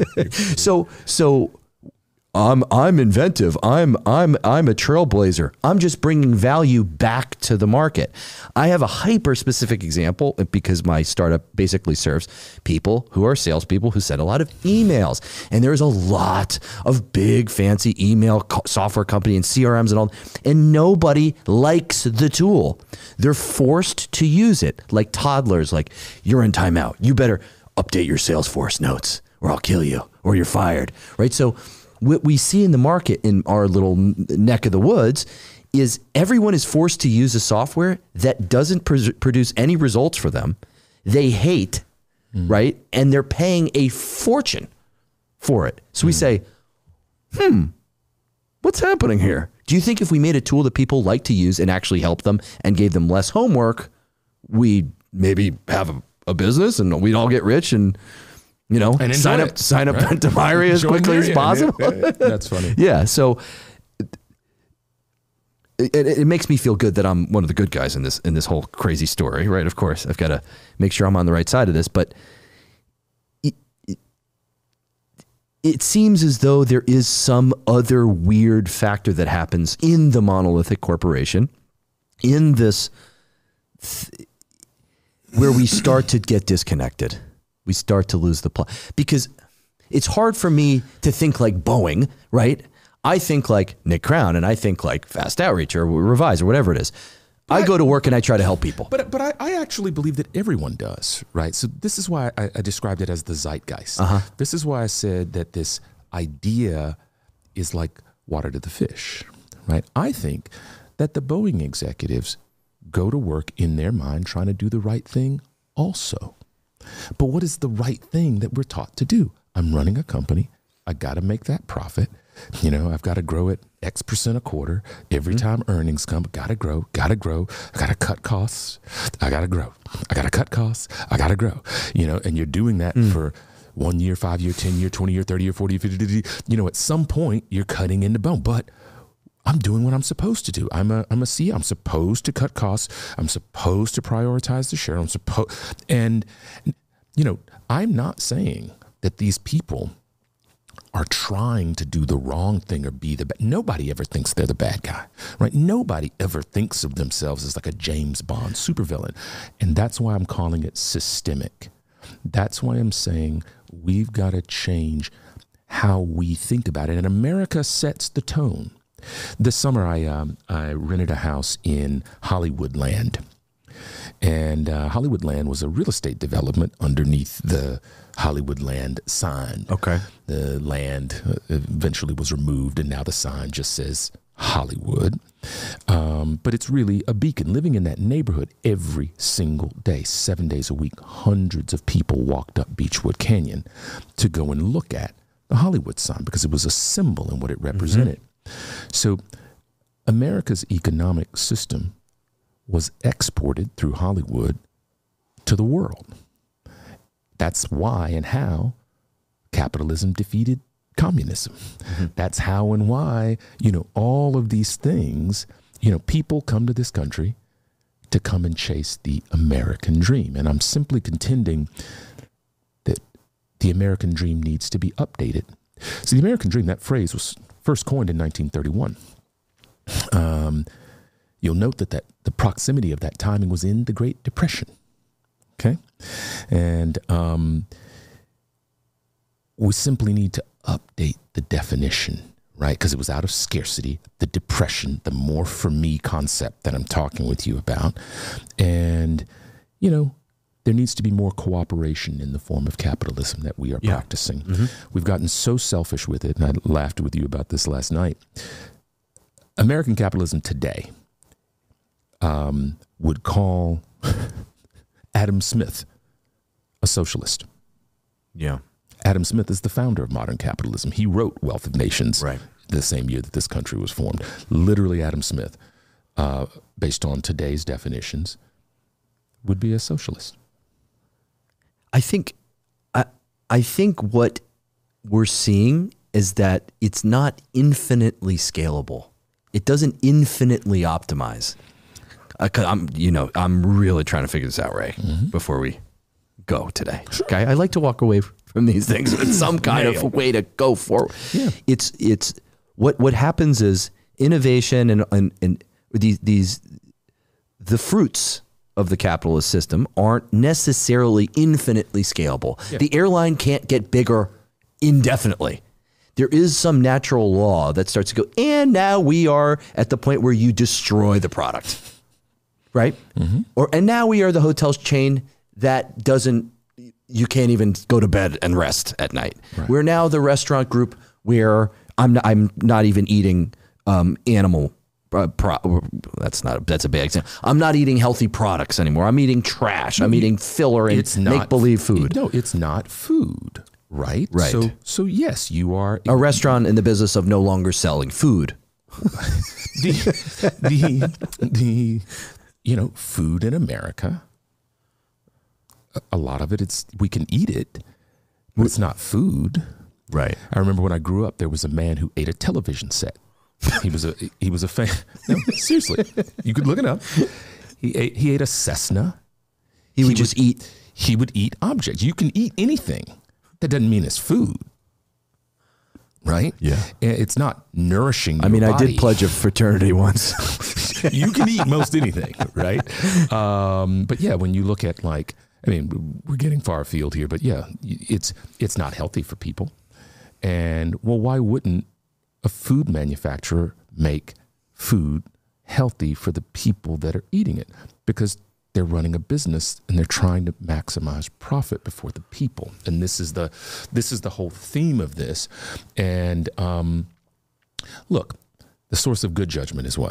So I'm inventive. I'm a trailblazer. I'm just bringing value back to the market. I have a hyper specific example because my startup basically serves people who are salespeople who send a lot of emails, and there's a lot of big fancy email software company and CRMs and all, and nobody likes the tool. They're forced to use it like toddlers. Like, you're in timeout. You better update your Salesforce notes, or I'll kill you, or you're fired. Right? So what we see in the market in our little neck of the woods is everyone is forced to use a software that doesn't produce any results for them. They hate, right? And they're paying a fortune for it. So we say, what's happening here? Do you think if we made a tool that people like to use and actually help them and gave them less homework, we'd maybe have a business and we'd all get rich and sign up to Myria as quickly as possible? That's funny. Yeah. So it makes me feel good that I'm one of the good guys in this whole crazy story, right? Of course, I've got to make sure I'm on the right side of this, but it seems as though there is some other weird factor that happens in the monolithic corporation, in this where we start to get disconnected. We start to lose the plot, because it's hard for me to think like Boeing, right? I think like Nick Crown, and I think like Fast Outreach or Revise or whatever it is. I go to work and I try to help people. But I actually believe that everyone does, right? So this is why I described it as the zeitgeist. This is why I said that this idea is like water to the fish, right? I think that the Boeing executives go to work in their mind trying to do the right thing also. But what is the right thing that we're taught to do? I'm running a company. I got to make that profit. I've got to grow it X% a quarter. Every time earnings come, got to grow. I got to cut costs. I got to grow. I got to cut costs. I got to grow. And you're doing that for 1 year, 5 year, 10 year, 20 year, 30 year, 40 year, 50 year. At some point you're cutting into bone, but I'm doing what I'm supposed to do. I'm a CEO. I'm supposed to cut costs. I'm supposed to prioritize the share. And I'm not saying that these people are trying to do the wrong thing or be the bad. Nobody ever thinks they're the bad guy, right? Nobody ever thinks of themselves as like a James Bond supervillain. And that's why I'm calling it systemic. That's why I'm saying we've got to change how we think about it. And America sets the tone. This summer, I rented a house in Hollywoodland. And Hollywoodland was a real estate development underneath the Hollywoodland sign. Okay. The land eventually was removed, and now the sign just says Hollywood, but it's really a beacon. Living in that neighborhood every single day, 7 days a week, hundreds of people walked up Beechwood Canyon to go and look at the Hollywood sign because it was a symbol in what it represented. So America's economic system was exported through Hollywood to the world. That's why and how capitalism defeated communism. That's how and why, all of these things, people come to this country to come and chase the American dream. And I'm simply contending that the American dream needs to be updated. So the American dream, that phrase was first coined in 1931. You'll note that the proximity of that timing was in the Great Depression. Okay? And we simply need to update the definition, right? Because it was out of scarcity, the depression, the more for me concept that I'm talking with you about. And, there needs to be more cooperation in the form of capitalism that we are practicing. We've gotten so selfish with it, and I laughed with you about this last night. American capitalism today would call Adam Smith a socialist. Yeah. Adam Smith is the founder of modern capitalism. He wrote Wealth of Nations the same year that this country was formed. Literally, Adam Smith, based on today's definitions, would be a socialist. I think what we're seeing is that it's not infinitely scalable. It doesn't infinitely optimize. I'm really trying to figure this out, Ray, before we go today. Okay, I like to walk away from these things with some kind of way to go forward. Yeah. It's what happens is innovation and these the fruits of the capitalist system aren't necessarily infinitely scalable. Yeah. The airline can't get bigger indefinitely. There is some natural law that starts to go, and now we are at the point where you destroy the product, right? And now we are the hotel chain that you can't even go to bed and rest at night. Right. We're now the restaurant group where I'm not even eating animal. That's a bad example. I'm not eating healthy products anymore. I'm eating trash. I'm eating filler and make-believe food. No, it's not food, right? Right. So yes, you are a restaurant in the business of no longer selling food. the food in America, a lot of it, we can eat it, but it's not food. Right. I remember when I grew up, there was a man who ate a television set. He was a fan. No, seriously, you could look it up. He ate a Cessna. He would just eat. He would eat objects. You can eat anything. That doesn't mean it's food, right? Yeah. It's not nourishing your body. I did pledge a fraternity once. You can eat most anything, right? But yeah, when you look at we're getting far afield here, but yeah, it's not healthy for people. And why wouldn't a food manufacturer make food healthy for the people that are eating it? Because they're running a business and they're trying to maximize profit before the people. And this is the whole theme of this. And look, the source of good judgment is what?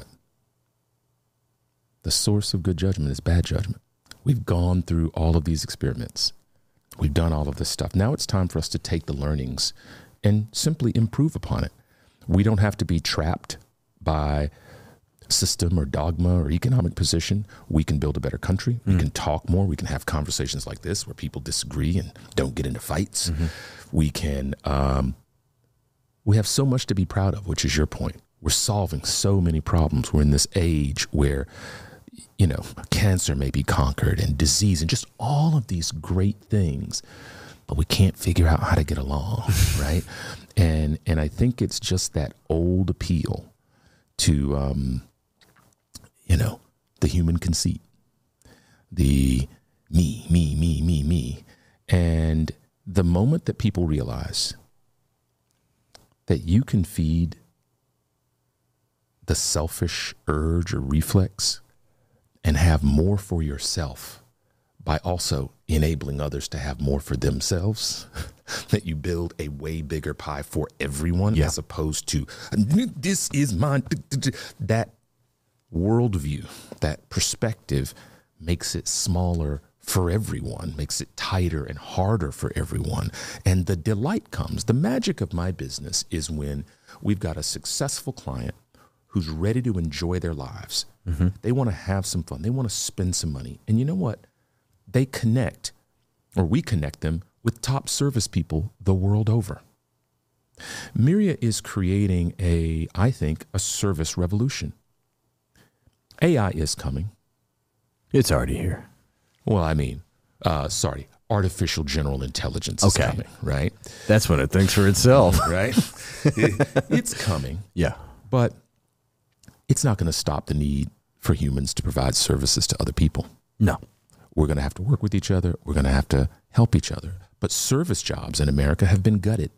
The source of good judgment is bad judgment. We've gone through all of these experiments. We've done all of this stuff. Now it's time for us to take the learnings and simply improve upon it. We don't have to be trapped by system or dogma or economic position. We can build a better country. We can talk more. We can have conversations like this where people disagree and don't get into fights. We can, we have so much to be proud of, which is your point. We're solving so many problems. We're in this age where, cancer may be conquered and disease and just all of these great things, but we can't figure out how to get along, right? And I think it's just that old appeal to, the human conceit, the me. And the moment that people realize that you can feed the selfish urge or reflex and have more for yourself by also enabling others to have more for themselves, that you build a way bigger pie for everyone Yeah. as opposed to this is mine. That worldview, that perspective makes it smaller for everyone, makes it tighter and harder for everyone. And the delight comes. The magic of my business is when we've got a successful client who's ready to enjoy their lives. Mm-hmm. They want to have some fun. They want to spend some money. And you know what? They connect, or we connect them with top service people the world over. Myria is creating I think, a service revolution. AI is coming. It's already here. Well, I mean, artificial general intelligence is coming, right? That's when it thinks for itself. Right? It's coming. Yeah. But it's not going to stop the need for humans to provide services to other people. No. We're going to have to work with each other. We're going to have to help each other. But service jobs in America have been gutted.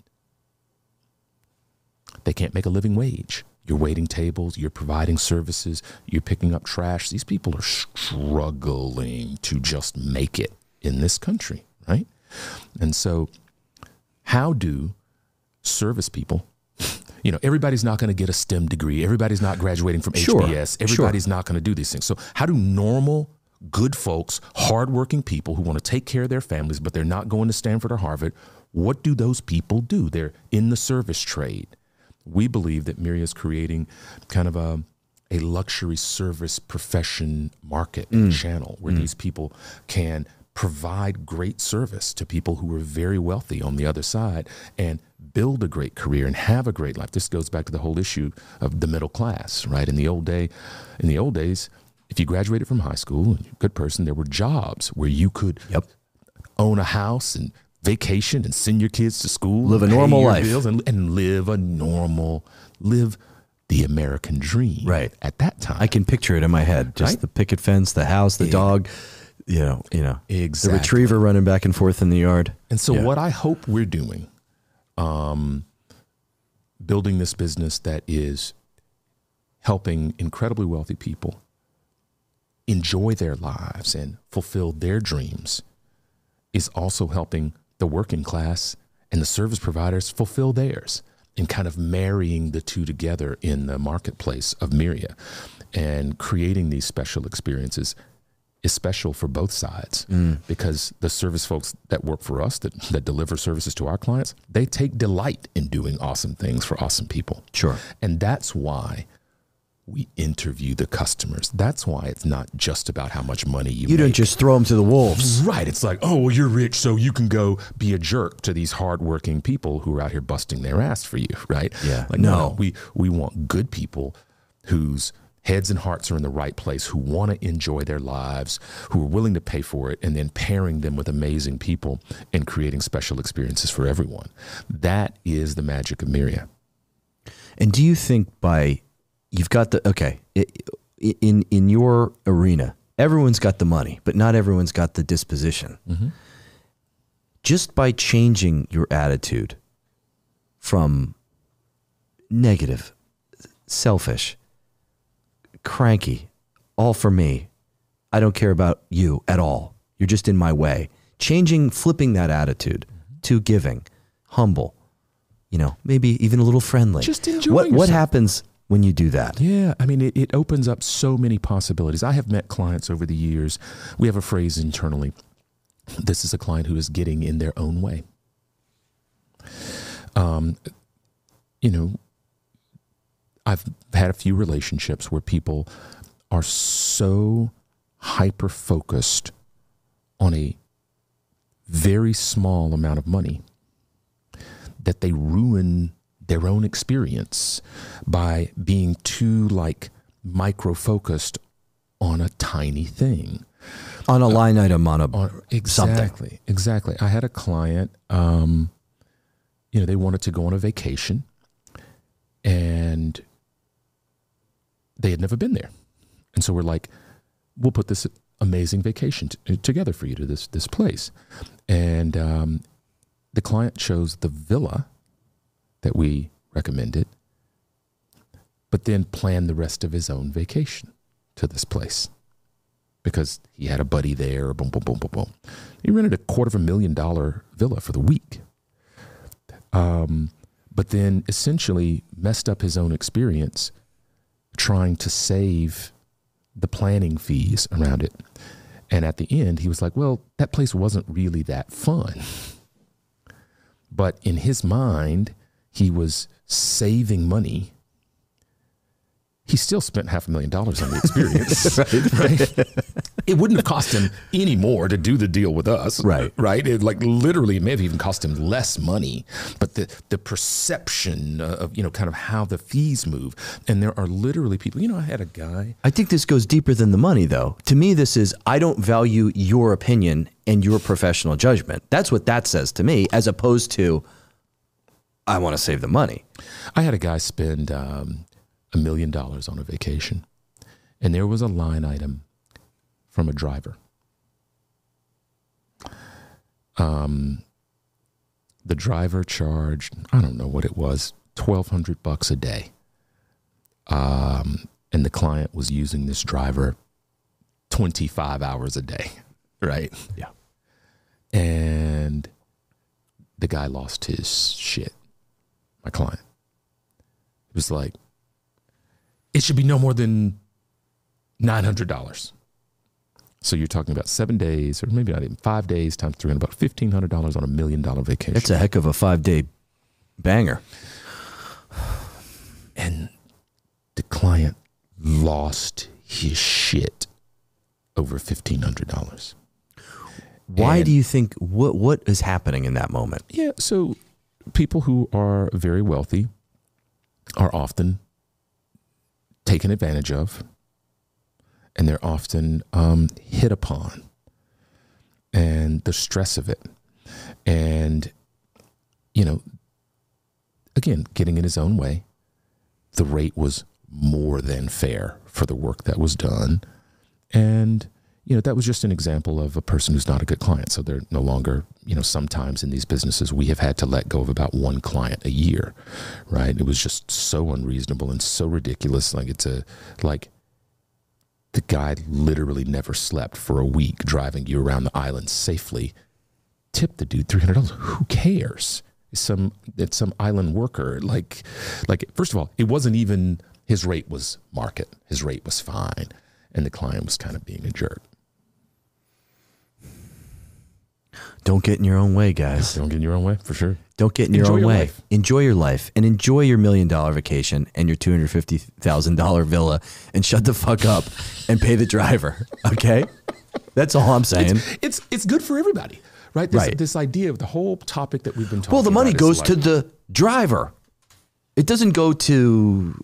They can't make a living wage. You're waiting tables, you're providing services, you're picking up trash. These people are struggling to just make it in this country, right? And so how do service people, everybody's not going to get a STEM degree. Everybody's not graduating from HBS. Everybody's not going to do these things. So how do normal, good folks, hardworking people who want to take care of their families, but they're not going to Stanford or Harvard, what do those people do? They're in the service trade. We believe that Myria is creating kind of a luxury service profession market channel where these people can provide great service to people who are very wealthy on the other side and build a great career and have a great life. This goes back to the whole issue of the middle class, right? In the old days, if you graduated from high school and you're a good person, there were jobs where you could own a house and vacation and send your kids to school, live a normal life, and live the American dream. Right. At that time, I can picture it in my head. Just the picket fence, the house, the dog, exactly. The retriever running back and forth in the yard. And so what I hope we're doing, building this business that is helping incredibly wealthy people enjoy their lives and fulfill their dreams, is also helping the working class and the service providers fulfill theirs, and kind of marrying the two together in the marketplace of Myria and creating these special experiences is special for both sides because the service folks that work for us, that deliver services to our clients, they take delight in doing awesome things for awesome people. Sure. And that's why we interview the customers. That's why it's not just about how much money you make. You don't just throw them to the wolves. Right. It's like, oh, well, you're rich, so you can go be a jerk to these hardworking people who are out here busting their ass for you, right? Yeah. Like, no. We want good people whose heads and hearts are in the right place, who want to enjoy their lives, who are willing to pay for it, and then pairing them with amazing people and creating special experiences for everyone. That is the magic of Myria. And do you think you've got in your arena, everyone's got the money, but not everyone's got the disposition. Mm-hmm. Just by changing your attitude from negative, selfish, cranky, all for me, I don't care about you at all, you're just in my way, flipping that attitude to giving, humble, maybe even a little friendly. Just enjoy what happens when you do that? Yeah, I mean, it opens up so many possibilities. I have met clients over the years. We have a phrase internally. This is a client who is getting in their own way. I've had a few relationships where people are so hyper-focused on a very small amount of money that they ruin their own experience by being too micro-focused on a tiny thing. On a line item, something. Exactly. I had a client, they wanted to go on a vacation and they had never been there. And so we're like, we'll put this amazing vacation together for you to this place. And the client chose the villa that we recommended, but then planned the rest of his own vacation to this place because he had a buddy there, boom, boom, boom, boom, boom. He rented a $250,000 villa for the week. but then essentially messed up his own experience trying to save the planning fees around it. And at the end, he was like, well, that place wasn't really that fun. But in his mind, he was saving money. He still spent $500,000 on the experience, right? It wouldn't have cost him any more to do the deal with us, right? It literally, it may have even cost him less money. But the perception of kind of how the fees move, and there are literally people. I had a guy. I think this goes deeper than the money, though. To me, this is I don't value your opinion and your professional judgment. That's what that says to me, as opposed to I want to save the money. I had a guy spend $1 million on a vacation, and there was a line item from a driver. The driver charged, I don't know what it was, $1,200 a day. And the client was using this driver 25 hours a day, right? Yeah. And the guy lost his shit, my client. It was like, it should be no more than $900. So you're talking about 7 days, or maybe not even 5 days times 300, about $1,500 on $1 million vacation. That's a heck of a 5-day banger. And the client lost his shit over $1,500. Why do you think, what is happening in that moment? Yeah, so people who are very wealthy are often taken advantage of, and they're often hit upon, and the stress of it. And, again, getting in his own way, the rate was more than fair for the work that was done. And, that was just an example of a person who's not a good client. So they're no longer, sometimes in these businesses, we have had to let go of about one client a year, right? It was just so unreasonable and so ridiculous. The guy literally never slept for a week driving you around the island safely. Tip the dude $300. Who cares? It's some island worker. First of all, it wasn't even, his rate was market. His rate was fine. And the client was kind of being a jerk. Don't get in your own way, guys. Don't get in your own way, for sure. Don't get in your own way. Enjoy your life, and enjoy your $1 million vacation and your $250,000 villa, and shut the fuck up and pay the driver. Okay, that's all I'm saying. It's good for everybody, right? This idea of the whole topic that we've been talking about. Well, the money goes to the driver. It doesn't go to,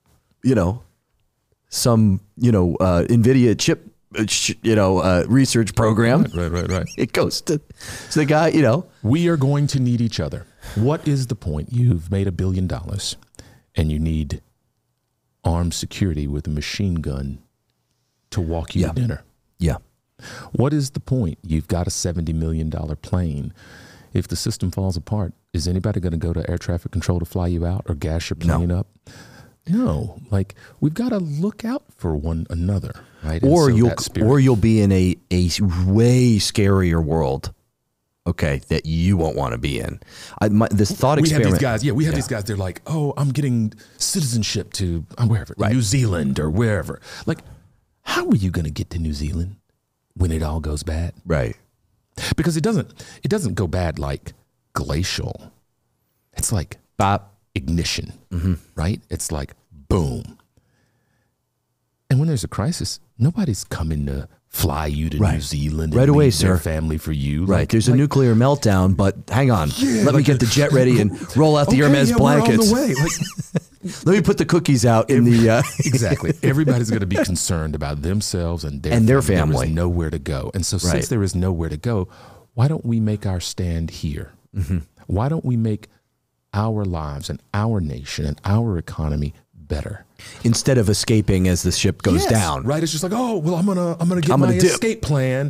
some NVIDIA chip research program. Right. It goes to the guy, We are going to need each other. What is the point? You've made $1 billion and you need armed security with a machine gun to walk you to dinner. Yeah. What is the point? You've got a $70 million plane. If the system falls apart, is anybody going to go to air traffic control to fly you out or gas your plane up? No, we've got to look out for one another, right? Or you'll be in a way scarier world, okay, that you won't want to be in. This thought experiment. We have these guys. They're like, oh, I'm getting citizenship to wherever, New Zealand or wherever. How are you going to get to New Zealand when it all goes bad? Right. Because it doesn't go bad like glacial. It's like bop. Ignition, right? It's like boom. And when there's a crisis, nobody's coming to fly you to New Zealand and right away, leave their sir. family for you. Right. There's a nuclear meltdown, but hang on. Let me get the jet ready and roll out the Hermes blankets. We're on the way. Let me put the cookies out in the... Exactly. Everybody's going to be concerned about themselves and their family. There is nowhere to go. And so since there is nowhere to go, why don't we make our stand here? Why don't we make our lives and our nation and our economy better instead of escaping as the ship goes down? Right. It's just like, oh, well, I'm gonna get my escape plan.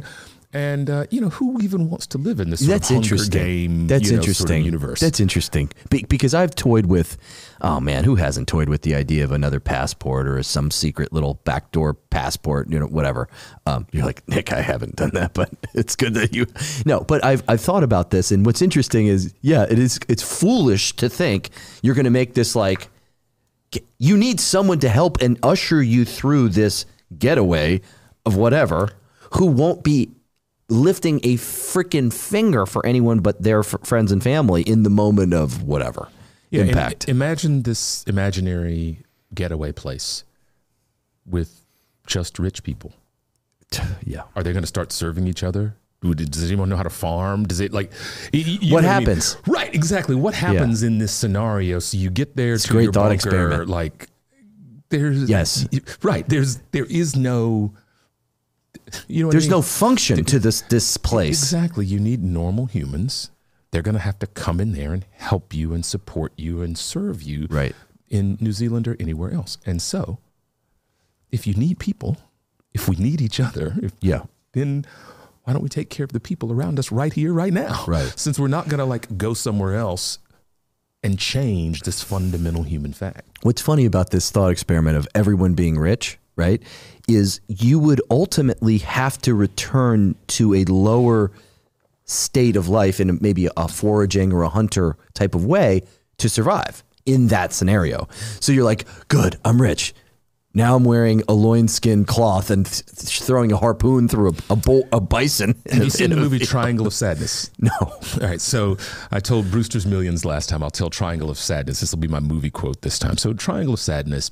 And who even wants to live in this That's sort of Hunger interesting. Game, That's sort of interesting. universe? That's interesting because I've toyed with, oh man, who hasn't toyed with the idea of another passport or some secret little backdoor passport, whatever. You're like, Nick, I haven't done that, but it's good that you. No, but I've thought about this, and what's interesting is, it's foolish to think you're going to make this like, you need someone to help and usher you through this getaway of whatever, who won't be lifting a freaking finger for anyone but their friends and family in the moment of whatever impact. Imagine this imaginary getaway place with just rich people. Yeah. Are they going to start serving each other? Does anyone know how to farm? Does it like what happens? I mean? Right, exactly. What happens in this scenario? So you get there to your thought bunker, experiment. like there's right. There is no. There's no function to this place. Exactly. You need normal humans. They're going to have to come in there and help you and support you and serve you in New Zealand or anywhere else. And so if you need people, if we need each other, then why don't we take care of the people around us right here, right now? Right. Since we're not going to like go somewhere else and change this fundamental human fact. What's funny about this thought experiment of everyone being rich, right, is you would ultimately have to return to a lower state of life in maybe a foraging or a hunter type of way to survive in that scenario. So you're like, good, I'm rich. Now I'm wearing a loinskin cloth and throwing a harpoon through a bison. Have you seen the movie Triangle of Sadness? No. All right. So I told Brewster's Millions last time. I'll tell Triangle of Sadness. This will be my movie quote this time. So Triangle of Sadness,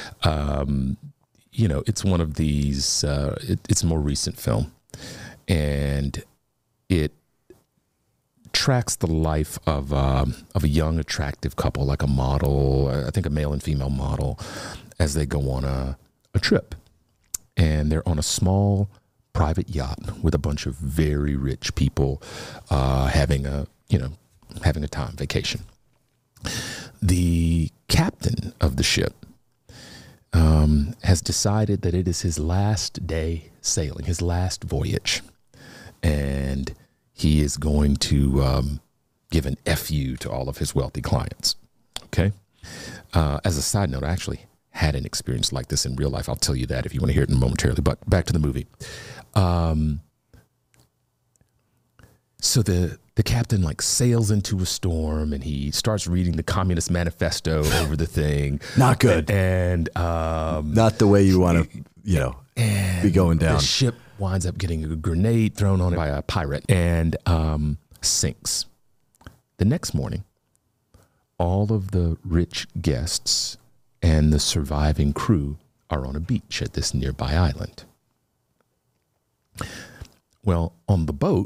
it's one of these, it's a more recent film. And it tracks the life of a young, attractive couple, like a model, I think a male and female model, as they go on a trip. And they're on a small private yacht with a bunch of very rich people having a time vacation. The captain of the ship has decided that it is his last day sailing, his last voyage. And he is going to give an FU to all of his wealthy clients. Okay. As a side note, I actually had an experience like this in real life. I'll tell you that if you want to hear it momentarily, but back to the movie. So the captain like sails into a storm and he starts reading the Communist Manifesto over the thing. Not good. And not the way you want to, be going down. The ship winds up getting a grenade thrown on it by a pirate and sinks. The next morning, all of the rich guests and the surviving crew are on a beach at this nearby island. Well, on the boat,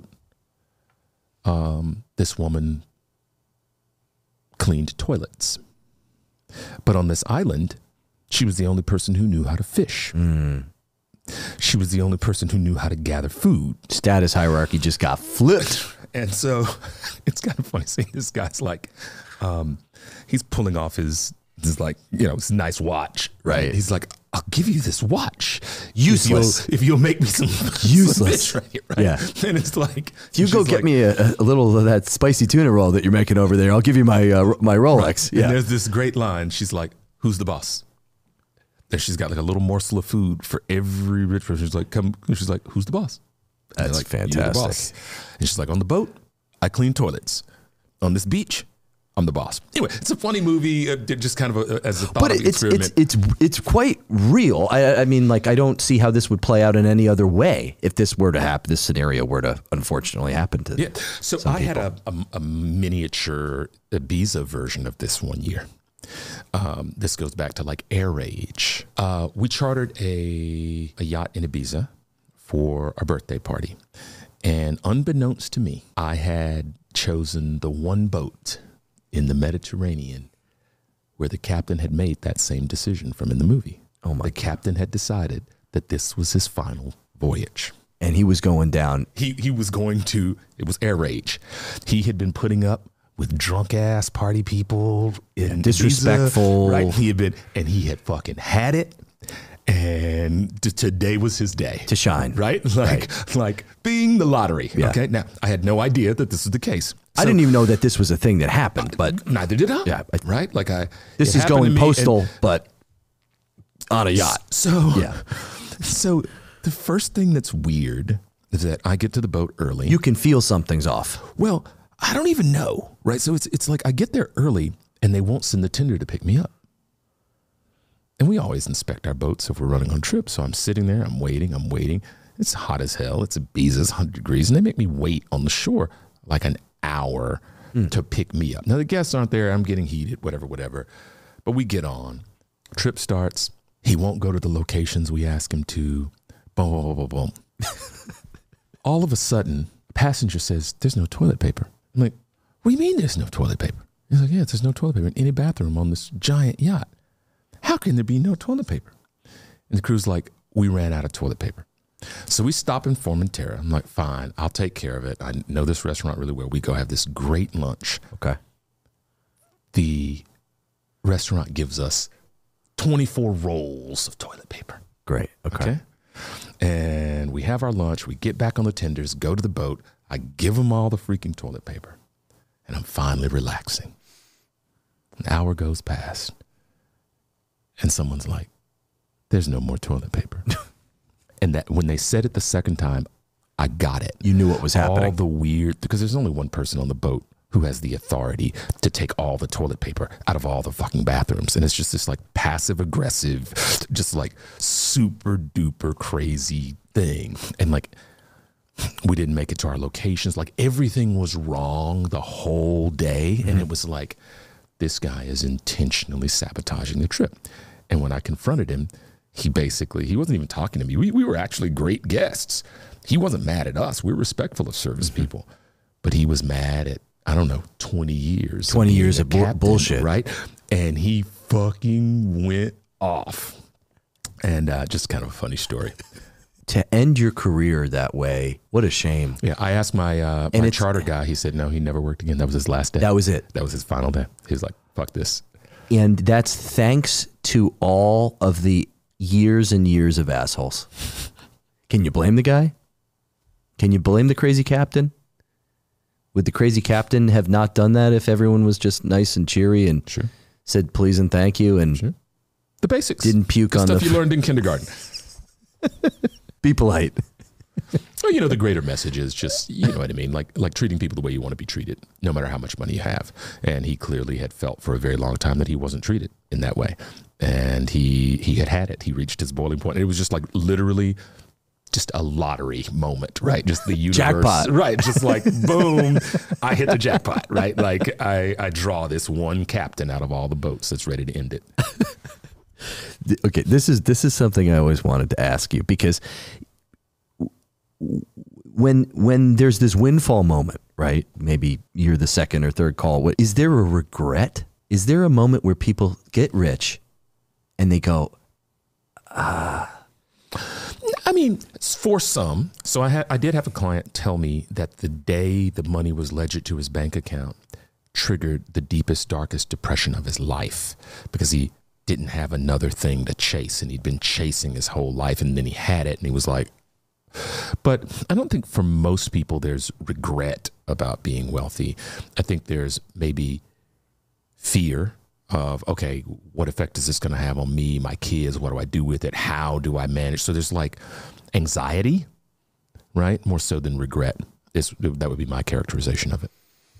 this woman cleaned toilets. But on this island, she was the only person who knew how to fish. She was the only person who knew how to gather food. Status hierarchy just got flipped. And so it's kind of funny seeing this guy's like, he's pulling off his nice watch, right? He's like, I'll give you this watch. Useless. If you'll make me some useless. Some fish, right? Yeah. And it's like, if you go get me a little of that spicy tuna roll that you're making over there, I'll give you my Rolex. Right. Yeah. And there's this great line. She's like, who's the boss? And she's got like a little morsel of food for every rich person. She's like, come. And she's like, who's the boss? And that's like, fantastic. You're the boss. And she's like, on the boat, I clean toilets. On this beach, I'm the boss. Anyway, it's a funny movie, just kind of as a thought experiment. It's quite real. I mean, like, I don't see how this would play out in any other way if this were to happen. This scenario were to unfortunately happen to. So I had a miniature Ibiza version of this one year. This goes back to like Air Rage. We chartered a yacht in Ibiza for our birthday party, and unbeknownst to me, I had chosen the one boat in the Mediterranean where the captain had made that same decision from in the movie. The captain had decided that this was his final voyage. And he was going down. He was going to, it was Air Rage. He had been putting up with drunk ass party people and disrespectful. Ibiza, right? He had fucking had it. And today was his day to shine. Right? Like being the lottery. Yeah. Okay. Now, I had no idea that this was the case. I didn't even know that this was a thing that happened, but neither did I. Yeah. Right? Like this it is happened going to me, postal, but on a yacht. So, Yeah. So the first thing that's weird is that I get to the boat early. You can feel something's off. Well, I don't even know. Right? So it's like I get there early and they won't send the tender to pick me up. And we always inspect our boats if we're running on trips. So I'm sitting there, I'm waiting. It's hot as hell. It's Ibiza's 100 degrees. And they make me wait on the shore like an hour to pick me up. Now, the guests aren't there. I'm getting heated, whatever. But we get on. Trip starts. He won't go to the locations we ask him to. Boom, boom, boom, boom, boom. All of a sudden, a passenger says, there's no toilet paper. I'm like, what do you mean there's no toilet paper? He's like, yeah, there's no toilet paper in any bathroom on this giant yacht. How can there be no toilet paper? And the crew's like, we ran out of toilet paper. So we stop in Formentera. I'm like, fine, I'll take care of it. I know this restaurant really well. We go have this great lunch. Okay. The restaurant gives us 24 rolls of toilet paper. Great. Okay. And we have our lunch. We get back on the tenders, go to the boat. I give them all the freaking toilet paper. And I'm finally relaxing. An hour goes past. And someone's like, there's no more toilet paper. And that when they said it the second time, I got it. You knew what was happening. All the weird, because there's only one person on the boat who has the authority to take all the toilet paper out of all the fucking bathrooms. And it's just this like passive aggressive, just like super duper crazy thing. And like, we didn't make it to our locations. Like everything was wrong the whole day. And it was like, this guy is intentionally sabotaging the trip. And when I confronted him, he wasn't even talking to me. We were actually great guests. He wasn't mad at us. We were respectful of service people. But he was mad at, I don't know, 20 years. 20 years of captain, bullshit. Right? And he fucking went off. And just kind of a funny story. To end your career that way, what a shame. Yeah, I asked my charter guy. He said, no, he never worked again. That was his last day. That was it. That was his final day. He was like, fuck this. And that's thanks to all of the years and years of assholes. Can you blame the guy? Can you blame the crazy captain? Would the crazy captain have not done that if everyone was just nice and cheery and said please and thank you and the basics? Didn't puke the on stuff the you learned in kindergarten. Be polite. Well, you know, the greater message is just, you know what I mean? Like treating people the way you want to be treated, no matter how much money you have. And he clearly had felt for a very long time that he wasn't treated in that way. And he had it. He reached his boiling point. And it was just like literally just a lottery moment, right? Just the universe. Jackpot. Right. Just like, boom, I hit the jackpot, right? Like I draw this one captain out of all the boats that's ready to end it. Okay, this is something I always wanted to ask you, because when there's this windfall moment, right? Maybe you're the second or third call. Is there a regret? Is there a moment where people get rich and they go, I mean, for some. So I did have a client tell me that the day the money was ledgered to his bank account triggered the deepest, darkest depression of his life, because he didn't have another thing to chase, and he'd been chasing his whole life, and then he had it and he was like, but I don't think for most people there's regret about being wealthy. I think there's maybe fear of, okay, what effect is this going to have on me, my kids? What do I do with it? How do I manage? So there's like anxiety, right? More so than regret. That would be my characterization of it.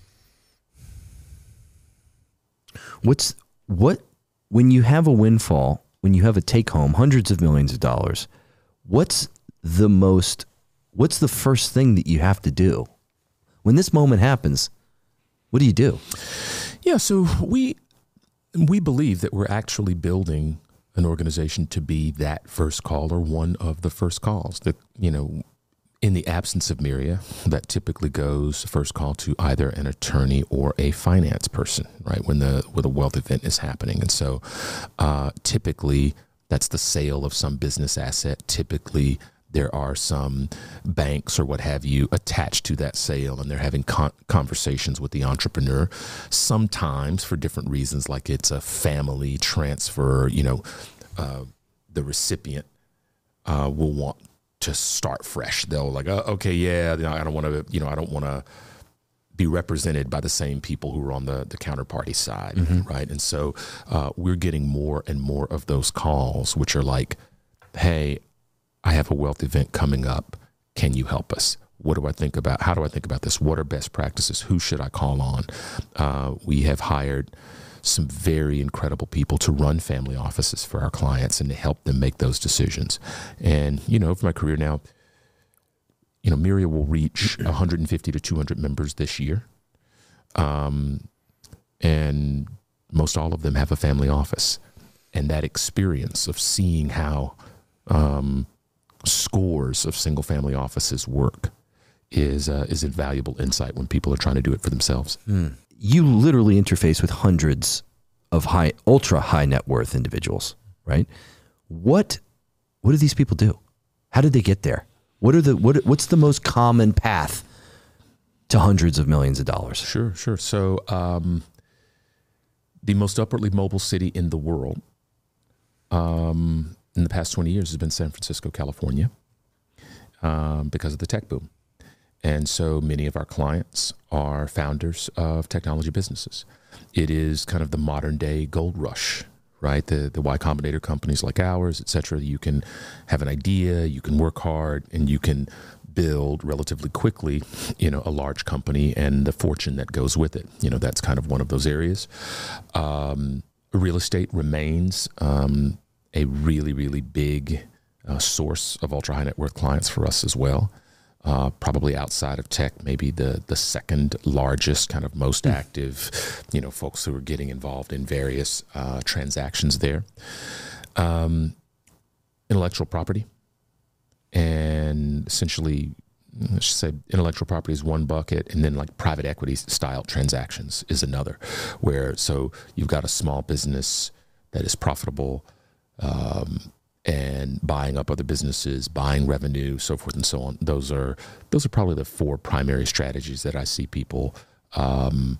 When you have a windfall, when you have a take home, hundreds of millions of dollars, what's the first thing that you have to do? When this moment happens, what do you do? Yeah, so we believe that we're actually building an organization to be that first call, or one of the first calls. That, you know, in the absence of Myria, that typically goes first call to either an attorney or a finance person, right? When a wealth event is happening. And so typically that's the sale of some business asset. Typically there are some banks or what have you attached to that sale, and they're having conversations with the entrepreneur, sometimes for different reasons, like it's a family transfer, you know, the recipient will want to start fresh. They'll like, okay, yeah, I don't want to be represented by the same people who are on the counterparty side, right? And so we're getting more and more of those calls, which are like, hey, I have a wealth event coming up. Can you help us? What do I think about? How do I think about this? What are best practices? Who should I call on? We have hired some very incredible people to run family offices for our clients and to help them make those decisions. And, over my career now, Myria will reach 150 to 200 members this year. And most all of them have a family office. And that experience of seeing how scores of single family offices work is invaluable insight when people are trying to do it for themselves. You literally interface with hundreds of ultra high net worth individuals, right? What do these people do? How did they get there? What's the most common path to hundreds of millions of dollars? Sure. So the most upwardly mobile city in the world in the past 20 years has been San Francisco, California, because of the tech boom. And so many of our clients are founders of technology businesses. It is kind of the modern day gold rush, right? The Y Combinator companies like ours, et cetera. You can have an idea, you can work hard, and you can build relatively quickly, a large company and the fortune that goes with it. That's kind of one of those areas. Real estate remains a really, really big source of ultra high net worth clients for us as well. Probably outside of tech, maybe the second largest, kind of most active, folks who are getting involved in various transactions there. Intellectual property, and essentially, let's just say intellectual property is one bucket, and then like private equity style transactions is another, so you've got a small business that is profitable, and buying up other businesses, buying revenue, so forth and so on. Those are probably the four primary strategies that I see people, kind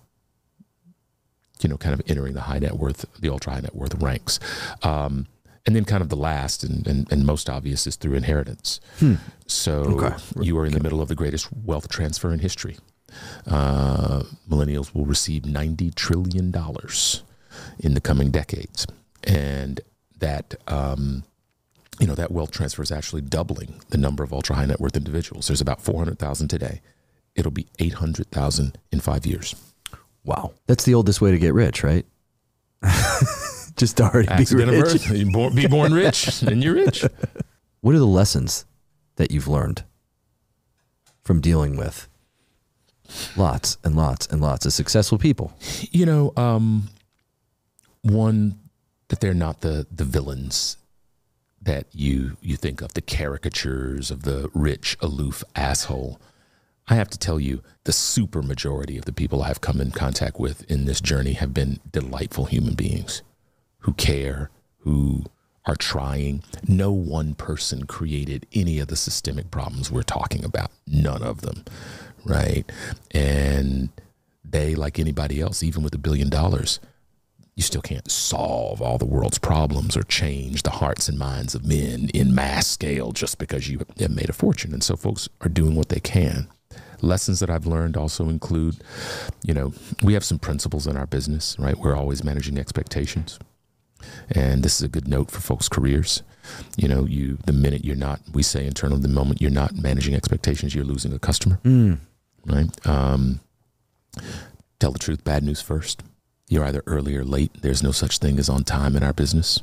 of entering the ultra high net worth ranks. And then kind of the last and most obvious is through inheritance. So you are in the middle of the greatest wealth transfer in history. Millennials will receive $90 trillion in the coming decades. And that, that wealth transfer is actually doubling the number of ultra high net worth individuals. There's about 400,000 today. It'll be 800,000 in 5 years. Wow. That's the oldest way to get rich, right? Just already be rich. Be born rich, and you're rich. What are the lessons that you've learned from dealing with lots and lots and lots of successful people? One, that they're not the villains that you think of, the caricatures of the rich, aloof asshole. I have to tell you, the super majority of the people I've come in contact with in this journey have been delightful human beings who care, who are trying. No one person created any of the systemic problems we're talking about. None of them, right? And they, like anybody else, even with $1 billion, you still can't solve all the world's problems or change the hearts and minds of men in mass scale just because you have made a fortune. And so folks are doing what they can. Lessons that I've learned also include, we have some principles in our business, right? We're always managing expectations. And this is a good note for folks' careers. The minute you're not, we say internally, the moment you're not managing expectations, you're losing a customer, right? Tell the truth, bad news first. You're either early or late. There's no such thing as on time in our business.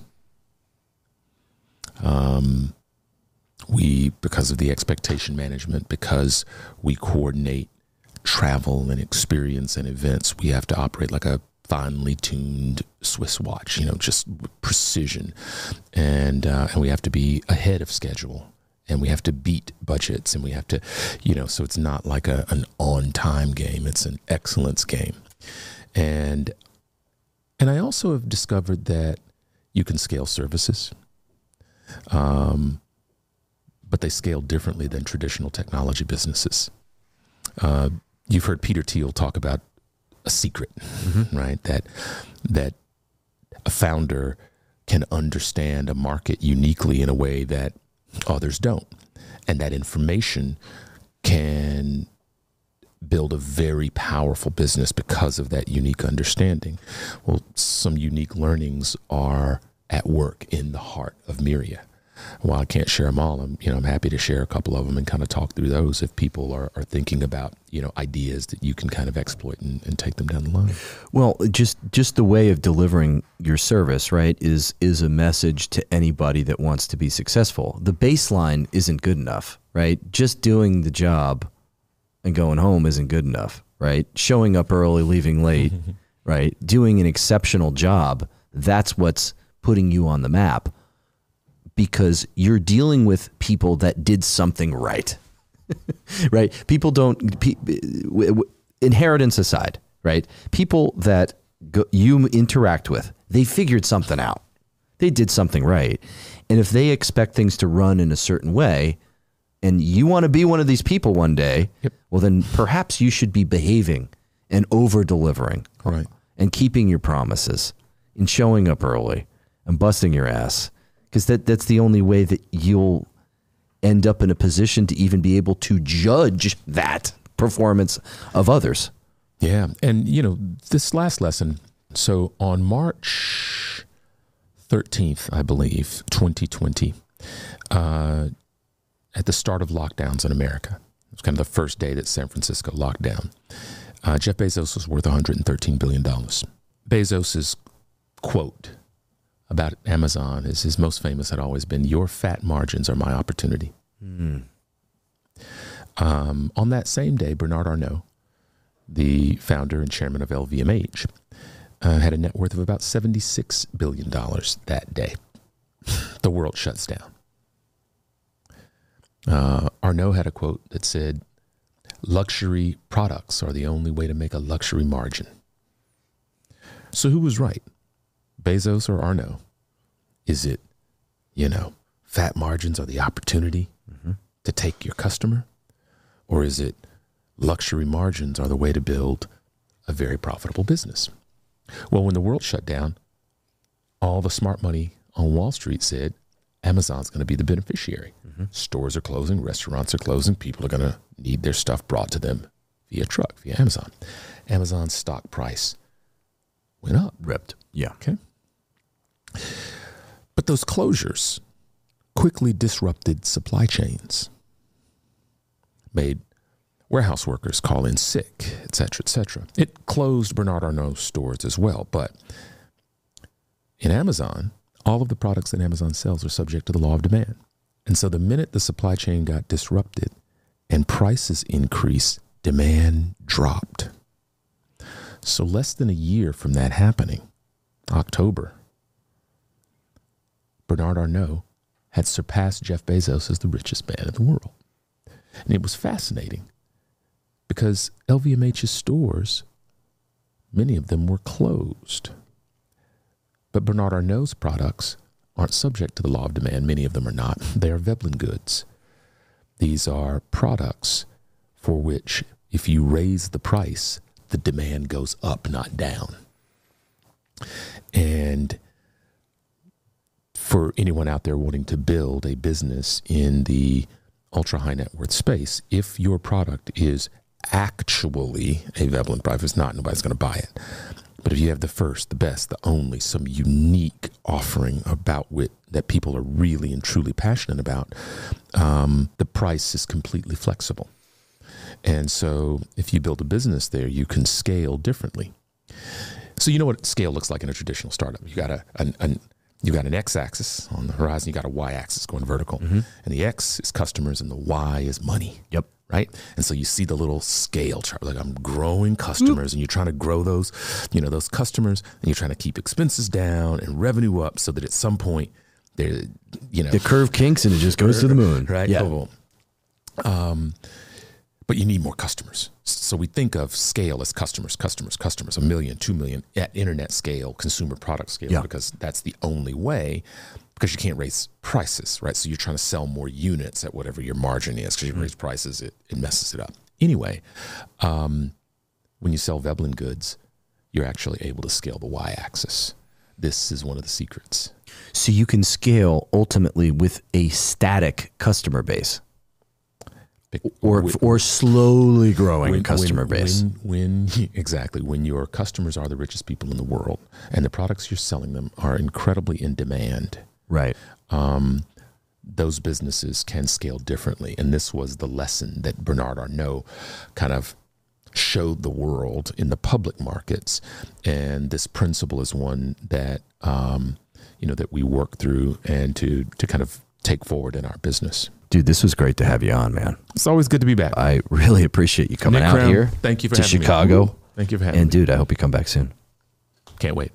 Because of the expectation management, because we coordinate travel and experience and events, we have to operate like a finely tuned Swiss watch, just precision. And we have to be ahead of schedule, and we have to beat budgets, and we have to, so it's not like an on-time game. It's an excellence game. And I also have discovered that you can scale services, but they scale differently than traditional technology businesses. You've heard Peter Thiel talk about a secret, right? That a founder can understand a market uniquely in a way that others don't. And that information can build a very powerful business because of that unique understanding. Well, some unique learnings are at work in the heart of Myria. While I can't share them all, I'm happy to share a couple of them and kind of talk through those if people are thinking about, ideas that you can kind of exploit and take them down the line. Well, just the way of delivering your service, right, is a message to anybody that wants to be successful. The baseline isn't good enough, right? Just doing the job and going home isn't good enough, right? Showing up early, leaving late, right? Doing an exceptional job, that's what's putting you on the map, because you're dealing with people that did something right, right? People don't, inheritance aside, right? People that you interact with, they figured something out. They did something right. And if they expect things to run in a certain way, and you want to be one of these people one day, well, then perhaps you should be behaving and over-delivering, right, and keeping your promises and showing up early and busting your ass, because that's the only way that you'll end up in a position to even be able to judge that performance of others. Yeah. And, this last lesson, so on March 13th, I believe, 2020, at the start of lockdowns in America, it was kind of the first day that San Francisco locked down, Jeff Bezos was worth $113 billion. Bezos's quote about Amazon is his most famous, had always been, "Your fat margins are my opportunity." On that same day, Bernard Arnault, the founder and chairman of LVMH, had a net worth of about $76 billion that day. The world shuts down. Arnault had a quote that said, "Luxury products are the only way to make a luxury margin." So who was right? Bezos or Arnault? Is it, fat margins are the opportunity to take your customer? Or is it luxury margins are the way to build a very profitable business? Well, when the world shut down, all the smart money on Wall Street said Amazon's going to be the beneficiary. Stores are closing, restaurants are closing, people are going to need their stuff brought to them via truck, via Amazon. Amazon's stock price went up. Ripped. Yeah. Okay. But those closures quickly disrupted supply chains, made warehouse workers call in sick, et cetera, et cetera. It closed Bernard Arnault's stores as well. But in Amazon, all of the products that Amazon sells are subject to the law of demand. And so the minute the supply chain got disrupted and prices increased, demand dropped. So less than a year from that happening, October, Bernard Arnault had surpassed Jeff Bezos as the richest man in the world. And it was fascinating because LVMH's stores, many of them were closed. But Bernard Arnault's products aren't subject to the law of demand. Many of them are not. They are Veblen goods. These are products for which, if you raise the price, the demand goes up, not down. And for anyone out there wanting to build a business in the ultra high net worth space, if your product is actually a Veblen product, if it's not, nobody's going to buy it. But if you have the first, the best, the only, some unique offering about that people are really and truly passionate about, the price is completely flexible. And so if you build a business there, you can scale differently. So you know what scale looks like in a traditional startup. You got an x-axis on the horizon, you got a y-axis going vertical. And the x is customers and the y is money. Yep. Right? And so you see the little scale chart, like I'm growing customers and you're trying to grow those, those customers, and you're trying to keep expenses down and revenue up so that at some point the curve kinks and it just goes to the moon. Right? Yeah. Cool. But you need more customers. So we think of scale as customers, 1 million, 2 million at internet scale, consumer product scale, because that's the only way, because you can't raise prices, right? So you're trying to sell more units at whatever your margin is, because you raise prices, it messes it up. Anyway, when you sell Veblen goods, you're actually able to scale the y-axis. this is one of the secrets. So you can scale ultimately with a static customer base, or slowly growing customer base. Exactly, when your customers are the richest people in the world and the products you're selling them are incredibly in demand, right? Those businesses can scale differently. And this was the lesson that Bernard Arnault kind of showed the world in the public markets. And this principle is one that, that we work through and to kind of take forward in our business. Dude, this was great to have you on, man. It's always good to be back. I really appreciate you coming Nick out Crown, here. Thank you for to having Chicago. me. Thank you for having me. And dude, I hope you come back soon. Can't wait.